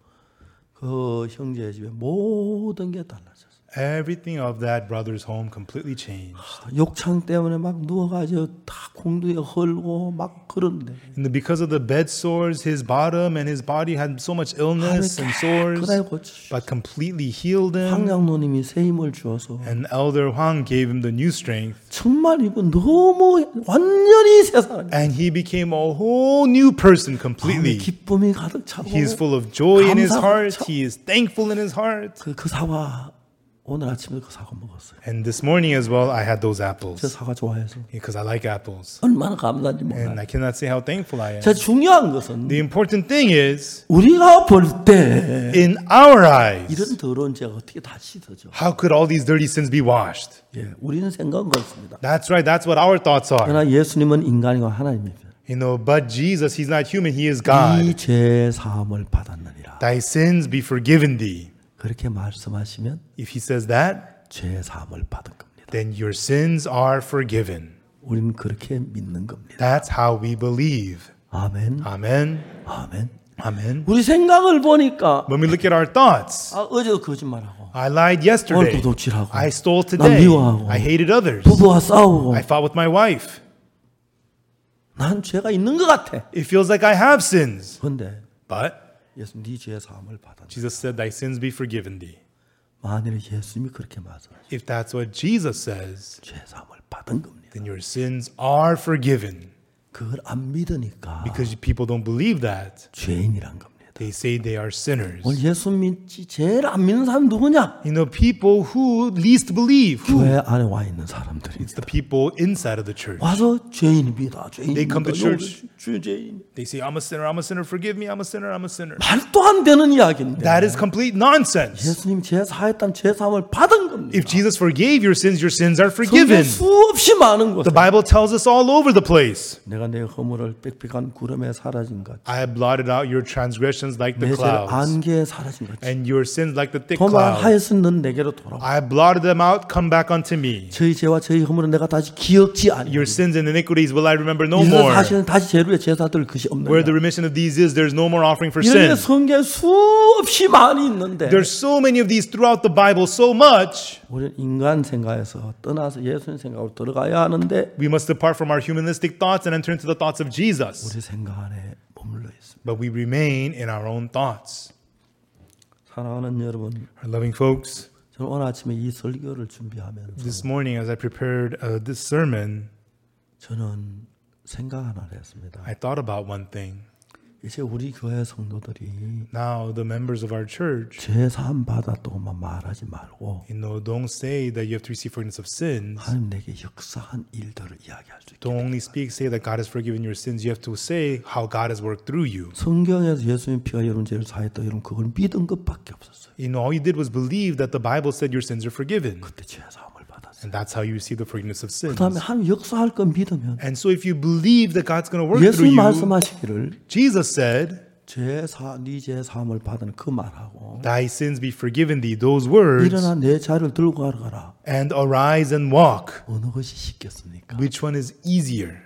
그 형제의 집에 모든 게 달라졌어요. Everything of that brother's home completely changed. 욕창 때문에 막 누워가지고 다 공두에 헐고 막 그런데 And because of the bed sores, his bottom and his body had so much illness and sores, 그날 고치. but completely healed him. 황장로님이 새 힘을 주어서 And Elder Huang gave him the new strength. 정말 이분 너무 완전히 새 사람. And he became a whole new person completely. 기쁨이 가득 차고 He is full of joy in his 감사가 heart. 차- He is thankful in his heart. 그, 그 사과 오늘 아침에 그 사과 먹었어요. And this morning as well, I had those 저 apples 사과 좋아해서 because I like apples. 얼마나 감사한지 And 몰라요. I cannot say how thankful I am. 자, 중요한 것은 The important thing is, 우리가 볼 때 in our eyes, 이런 더러운 죄가 어떻게 다 씻어져? how could all these dirty sins be washed? 예, 우리는 생각은 그렇습니다. That's right. That's what our thoughts are. 그러나 예수님은 인간이고 하나님입니다. You know, but Jesus, he's not human. He is God. 이 죄 사함을 받았느니라. Thy sins be forgiven thee. 그렇게 말씀하시면 If he says that, 죄 사함을 받은 겁니다. then your sins are forgiven. 우리는 그렇게 믿는 겁니다. That's how we believe. 아멘. Amen. 아멘. Amen. 우리 생각을 보니까 When we look at our thoughts, 아, 어제도 거짓말하고 I lied 오늘도 yesterday. 도둑질하고 I stole 난 today. 미워하고 I hated others. 부부와 싸우고 I fought with my wife. 난 죄가 있는 것 같아. It feels like I have sins. 그런데 But 예수 네 죄 사함을 받았다. Jesus said, thy sins be forgiven thee. 만일 예수님이 그렇게 말씀하시면 If that's what Jesus says, 죄 사함을 받은 겁니다. then your sins are forgiven. 그걸 안 믿으니까 Because people don't believe that. 죄인이란 겁니다. They say they are sinners. 오늘 예수 믿지 제일 안 믿는 사람 누구냐? You know, people who least believe. Who? 교회 안에 와 있는 사람들이 It's the people inside of the church. 와서 죄인입니다. They come to 죄인입니다. church. 주 죄인. They say, I'm a sinner, I'm a sinner, forgive me, I'm a sinner, I'm a sinner. 말도 안 되는 이야기인데 That is complete nonsense. 예수님 죄 사했다면 죄 사함을 받은 겁니다. If Jesus forgave your sins, your sins are 성경에 forgiven. 수없이 많은 The 곳에 Bible tells us all over the place. 내가 내 허물을 빽빽한 구름에 사라진 것 I have blotted out your transgressions like the 내 죄를 clouds, 안개에 사라진 것 and your sins like the thick clouds. 도말하였으니 넌 내게로 돌아와. I have blotted them out, come back unto me. 저희 죄와 저희 허물은 내가 다시 기억지 아니하리니. Your sins and iniquities will I remember no 이제 more. 다시는 다시 제루에 제사 들 것이 Where the 없느냐. remission of these is, there is no more offering for 이런 게 sin. 성경에 수없이 많이 있는데 There's so many of these throughout the Bible, so much. 우리는 인간 생각에서 떠나서 예수님 생각으로 들어가야 하는데 We must depart from our humanistic thoughts and enter into the thoughts of Jesus. 우리 생각 안에 머물러 있습니다. But we remain in our own thoughts. 사랑하는 여러분, Our loving folks, 저는 오늘 아침에 이 설교를 준비하면서 this morning as I prepared uh, this sermon, 저는 생각 하나를 했습니다. I thought about one thing. 이제 우리 교회 성도들이 Now, the members of our church, 죄 사함 받았다고만 말하지 말고 you know, don't say that you have to receive forgiveness of sins. 하나님 내게 역사한 일들을 이야기할 수 있게. Don't only speak, say that God has forgiven your sins. You have to say how God has worked through you. 성경에서 예수님 피가 여러분 죄를 사했다 여러분 그걸 믿은 것밖에 없었어요. You know, all you did was believe that the Bible said your sins are forgiven. 그때 죄 사함을 받았어요. And that's how you receive the forgiveness of sins. 그다음에 하나님 역사할 건 믿으면 And so if you believe that God's going to work through 예수님 you, 말씀하시기를 Jesus said, 죄사 네죄 사함을 받은 그 말하고 thy sins be forgiven thee, those words, 일어나 내 자를 들고 가라. and arise and walk. 어느 것이 쉽겠습니까? Which one is easier?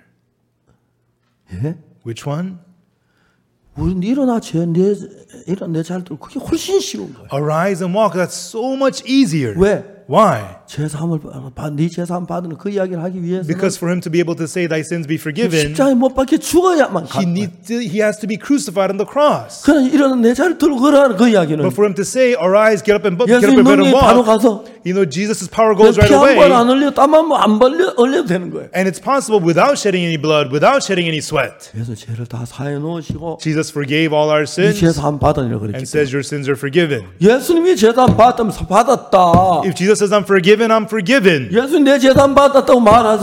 예? Which one? 우리 일어나 죄내 일어나 내 자를 들고 그게 훨씬 쉬운 거예요. Arise and walk. That's so much easier. 왜? Why? 제사함을 받, 네 제사함 받는 그 이야기를 하기 위해서는 Because for him to be able to say thy sins be forgiven, 십자가에 못 박혀 죽어야만 he 가는 거예요. needs to, he has to be crucified on the cross. 그러나 일어나 내 자리를 들고 걸어가는 그 이야기는 But for him to say, arise, get up and get up 예수님 and bed and 능력이 바로 walk, 가서 you know, Jesus' power goes right 피 한 번 away. 안 흘려 땀 한 번 안 벌려 흘려도 되는 거예요. And it's possible without shedding any blood, without shedding any sweat. 그래서 죄를 다 사해 놓으시고 Jesus forgave all our 이 sins 제사함 받으니라 and 그랬기 때문에 says your sins are forgiven. 예수님이 제사함 받았다면서 받았다. If Jesus says I'm forgiven, I'm forgiven. 예수님 내 제사함 받았다고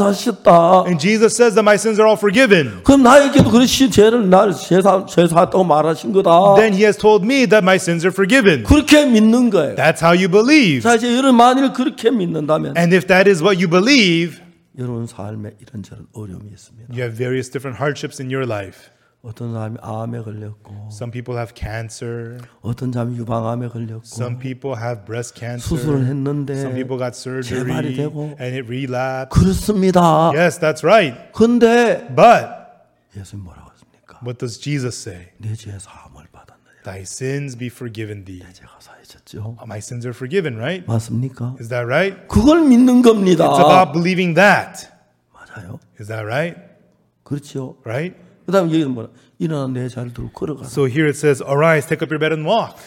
말하셨다. And Jesus says that my sins are all forgiven. 그럼 나에게도 그렇지 죄를 날 제사 제사했다고 말하신 거다. Then he has told me that my sins are forgiven. 그렇게 믿는 거예요. That's how you believe. 자 이제 여러분 만일 그렇게 믿는다면 And if that is what you believe, 여러분 삶에 이런저런 어려움이 있습니다. you have various different hardships in your life. 어떤 사람이 암에 걸렸고, Some people have cancer. 어떤 사람이 유방암에 걸렸고, Some people have breast cancer. 수술을 했는데 Some people got surgery 재발이 되고. and it relapsed. 그렇습니다. Yes, that's right. 근데 But 예수님 뭐라고 했습니까? what does Jesus say? 내 죄 사함을 받았느니라. Thy sins be forgiven thee. 내 죄가 사해졌죠. My sins are forgiven, right? 맞습니까? Is that right? 그걸 믿는 겁니다. It's about believing that. 맞아요. Is that right? 그렇죠. Right? 그 다음에 여기는 뭐라? 일어나 내 자리를 들고 걸어가라. So here it says, arise, take up your bed and walk.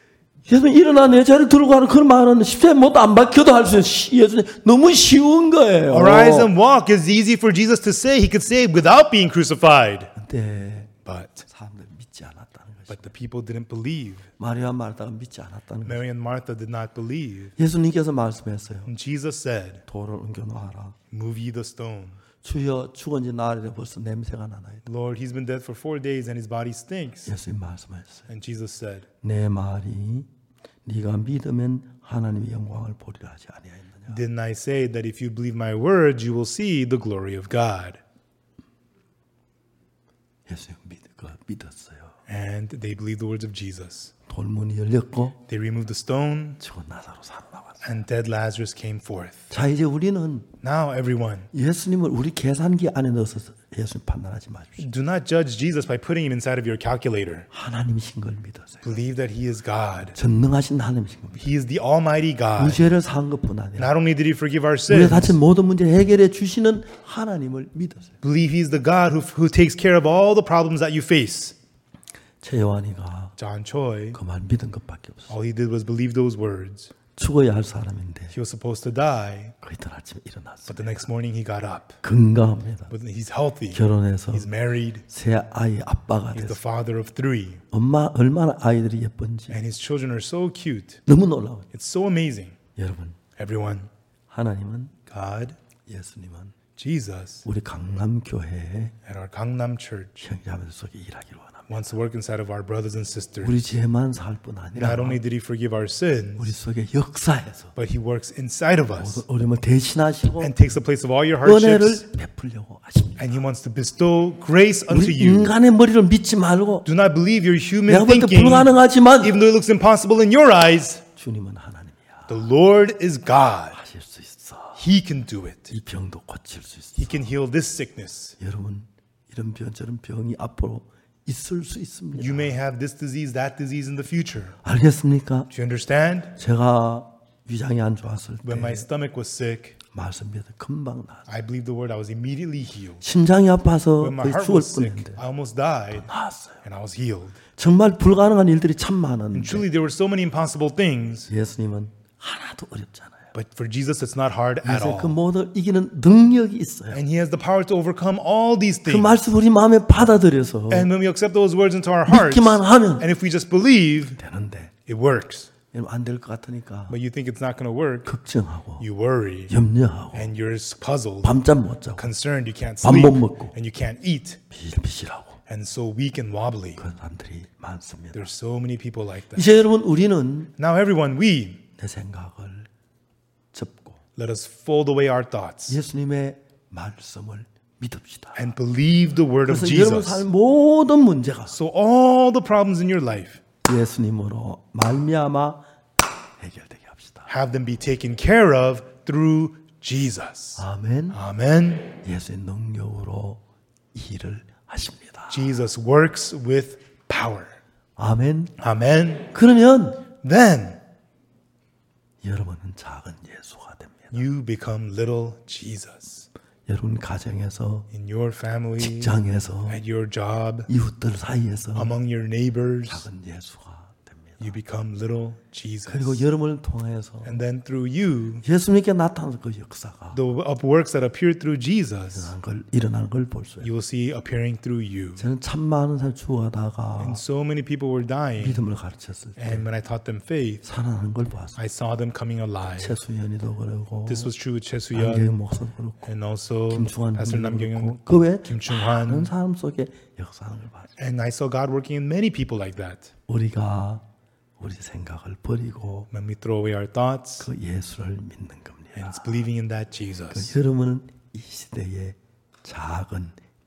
예수님 일어나 내 자리를 들고 가는 그런 말은 십자에 못 안 박혀도 할 수 있어요. 예수님 너무 쉬운 거예요. Arise and walk is easy for Jesus to say. He could say it without being crucified. 근데 But, 사람들 믿지 않았다는 것이. but the people didn't believe. 마리아 마르다가 믿지 않았다는 것이. Mary and Martha did not believe. 예수님께서 말씀했어요. And Jesus said, 돌을 옮겨 놓아라. move ye the stone. 주여 죽은 지 나흘에 벌써 냄새가 나나이다. Lord, he's been dead for four days and his body stinks. 예수님 말씀하셨어요. And Jesus said, 내 말이 네가 믿으면 하나님의 영광을 보리라 하지 아니하였느냐. didn't I say that if you believe my words, you will see the glory of God? 예수님 믿, 그, 믿었어요. And they believed the words of Jesus. 돌문이 열렸고 They removed the stone 죽은 나사로 살아나왔어요. and dead Lazarus came forth. 자 이제 우리는 Now everyone, 예수님을 우리 계산기 안에 넣어서 예수님 판단하지 마십시오. do not judge Jesus by putting him inside of your calculator. 하나님이신 걸 믿으세요. Believe that he is God. 전능하신 하나님이신 걸 믿으세요. He is the almighty God. 무죄를 사한 것뿐 아니라 Not only did he forgive our 우리가 sins, 다친 모든 문제 해결해 주시는 하나님을 믿으세요. believe he is the God who, who takes care of all the problems that you face. 최요한이가 John Choi, 그 말 믿은 것밖에 없어요. all he did was believe those words. 죽어야 할 사람인데 He was supposed to die, 그 이튿 아침에 일어났어요. but the next morning he got up. 건강합니다. But he's healthy. 결혼해서 He's married. 새 아이 아빠가 He's the 됐어요. father of three. 엄마 얼마나 아이들이 예쁜지 And his children are so cute. 너무 놀라워요. It's so amazing. 여러분 Everyone, 하나님은 God, 예수님은 Jesus, 우리 강남교회에 at our Gangnam Church 형제자매들 속에 일하기를 원합니다. wants to work inside of our brothers and sisters. 우리 죄만 살 뿐 아니라 Not only did he forgive our 우리 sins, 속에 역사해서 but he works inside of us 어려움을 대신하시고 and takes the place of all your 은혜를 hardships. 베풀려고 하십니다. And he wants to bestow grace unto 우리 you. 인간의 머리를 믿지 말고 Do not believe your human 내가 볼 때 thinking, 불가능하지만 even though it looks impossible in your eyes. 주님은 하나님이야. The Lord is God. 하실 수 있어. He can do it. 이 병도 고칠 수 있어. He can heal this sickness. 여러분 이런 병 저런 병이 앞으로 있을 수 있습니다. You may have this disease, that disease in the future. 알겠습니까? Do you understand? 제가 위장이 안 좋았을 때 When my stomach was sick, 말씀 믿어 금방 나았어요. I believed the word. I was immediately healed. 심장이 아파서 When my 거의 heart 죽을 was sick, 뻔했는데 I almost died, 나았어요. and I was healed. 정말 불가능한 일들이 참 많은데 And truly, there were so many impossible things. 예수님은 하나도 어렵잖아요. But for Jesus, it's not hard at 그래서 그 all. 모든 이기는 능력이 있어요. And he has the power to overcome all these 그 things. 말씀 우리 마음에 받아들여서 And when we accept those words into our hearts, 믿기만 하면 and if we just believe, 되는데 it works. 안 될 것 같으니까 But you think it's not going to work, 걱정하고 you worry, 염려하고 and you're puzzled, 밤잠 못 자고 concerned, you can't 밥 sleep, 못 먹고 and you can't eat, 비실비실하고 and so weak and wobbly. 그런 사람들이 많습니다. There's so many people like that. 이제 여러분 우리는 Now, everyone, we, 내 생각을 접고 let us fold away our thoughts 예수님의 말씀을 믿읍시다. and believe the word of 그래서 여러분 Jesus. 삶 모든 문제가 So all the problems in your life, 예수님으로 말미암아 해결되게 합시다. have them be taken care of through Jesus. 아멘. Amen. 예수의 능력으로 일을 하십니다. Jesus works with power. 아멘. Amen. 그러면 Then 여러분은 작은 예수가 됩니다. You become little Jesus. 여러분 가정에서, In your family, 직장에서, at your job, 이웃들 사이에서 among your neighbors, 작은 예수가 됩니다. you become little Jesus. 그리고 여러분을 통해서 And then through you, 예수님께 나타난 그 역사가 the works that appear through Jesus, 일어나는 걸, 일어나는 걸 볼 수 있어요. you will see appearing through you. 저는 참 많은 사람 죽어가다가 And so many people were dying. 믿음을 가르쳤을 때 And when I taught them faith, 살아나는 걸 보았어요. I saw them coming alive. 최수연이도 그러고 This was true with Chae 안경영 Soo-yeon 목사도 그렇고 and also 김충환 Pastor Nam 그렇고 Kyung-yeon, 그 외에 Kim Chung-han. 많은 사람 속에 역사하는 걸 봤어요. And I saw God working in many people like that. 우리가 우리 생각을 버리고 When we throw away our thoughts 그 예수를 믿는 and 겁니다. it's believing in that 그 Jesus, 여러분은 이 시대의 작은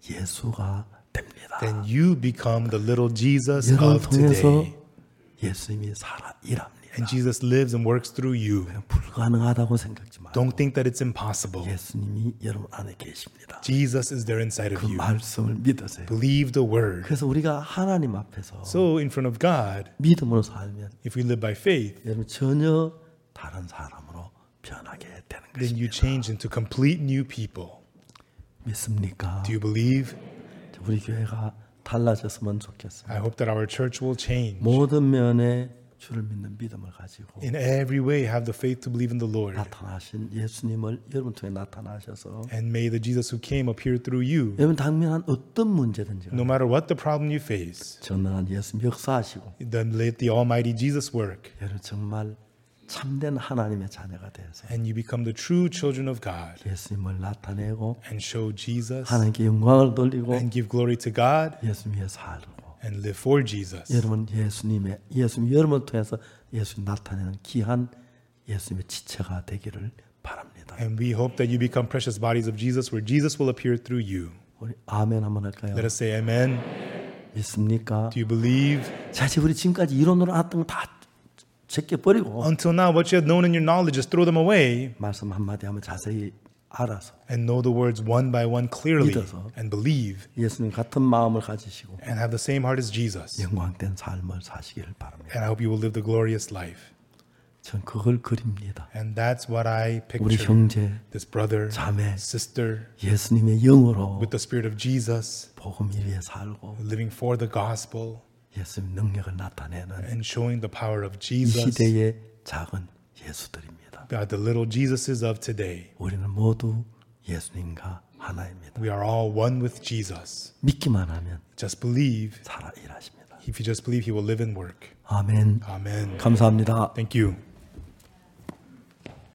예수가 됩니다. then you become the little Jesus 여러분을 of 통해서 today. 예수님이 살아 일합니다. And Jesus lives and works through you. 그냥 불가능하다고 생각지 마세요. Don't think that it's impossible. 예수님이 여러분 안에 계십니다. Jesus is there inside of 그 you. 말씀을 믿으세요. Believe the word. 그래서 우리가 하나님 앞에서 So in front of God, 믿음으로 살면 if we live by faith, 여러분 전혀 다른 사람으로 변하게 되는 then you 것입니다. change into complete new people. 믿습니까? Do you believe? 우리 교회가 달라졌으면 좋겠어요. I hope that our church will change. 모든 면에 주를 믿는 믿음을 가지고 In every way, have the faith to believe in the Lord. 나타나신 예수님을 여러분 통해 나타나셔서 And may the Jesus who came appear through you. 여러분 당면한 어떤 문제든지 No matter what the problem you face, 전능한 예수님 역사하시고 then let the Almighty Jesus work. 여러분 정말 참된 하나님의 자녀가 되어서 And you become the true children of God. 예수님을 나타내고 And show Jesus. 하나님께 영광을 돌리고 And give glory to God. 예수님 위해 살고 And live for Jesus. 여러분 예수님의 예수님 여러분을 통해서 예수님 나타내는 귀한 예수님의 지체가 되기를 바랍니다. And we hope that you become precious bodies of Jesus, where Jesus will appear through you. 우리 아멘 한번 할까요? Let us say amen. 믿습니까? Do you believe? 자, 이제 우리 지금까지 이론으로 알았던 거 다 제껴 버리고 Until now, what you have known in your knowledge, just throw them away 말씀 한마디 하면 자세히 알아서 and know the words one by one clearly 믿어서. and believe 예수님 같은 마음을 가지시고 and have the same heart as Jesus. 영광된 삶을 사시기를 바랍니다. And I hope you will live the glorious life. 전 그걸 그립니다. And that's what I 우리 picture. 형제, This brother, 자매, sister, 예수님의 영으로 with the spirit of Jesus, 복음 위에 살고 living for the gospel 예수님 능력을 나타내는 and showing the power of 이 Jesus. 시대의 작은 예수들입니다. God, the little Jesuses of today. 우리는 모두 예수님과 하나입니다. We are all one with Jesus. 믿기만 하면 Just believe. 살아 일하십니다. If you just believe, He will live and work. 아멘. Amen. 감사합니다. Thank you.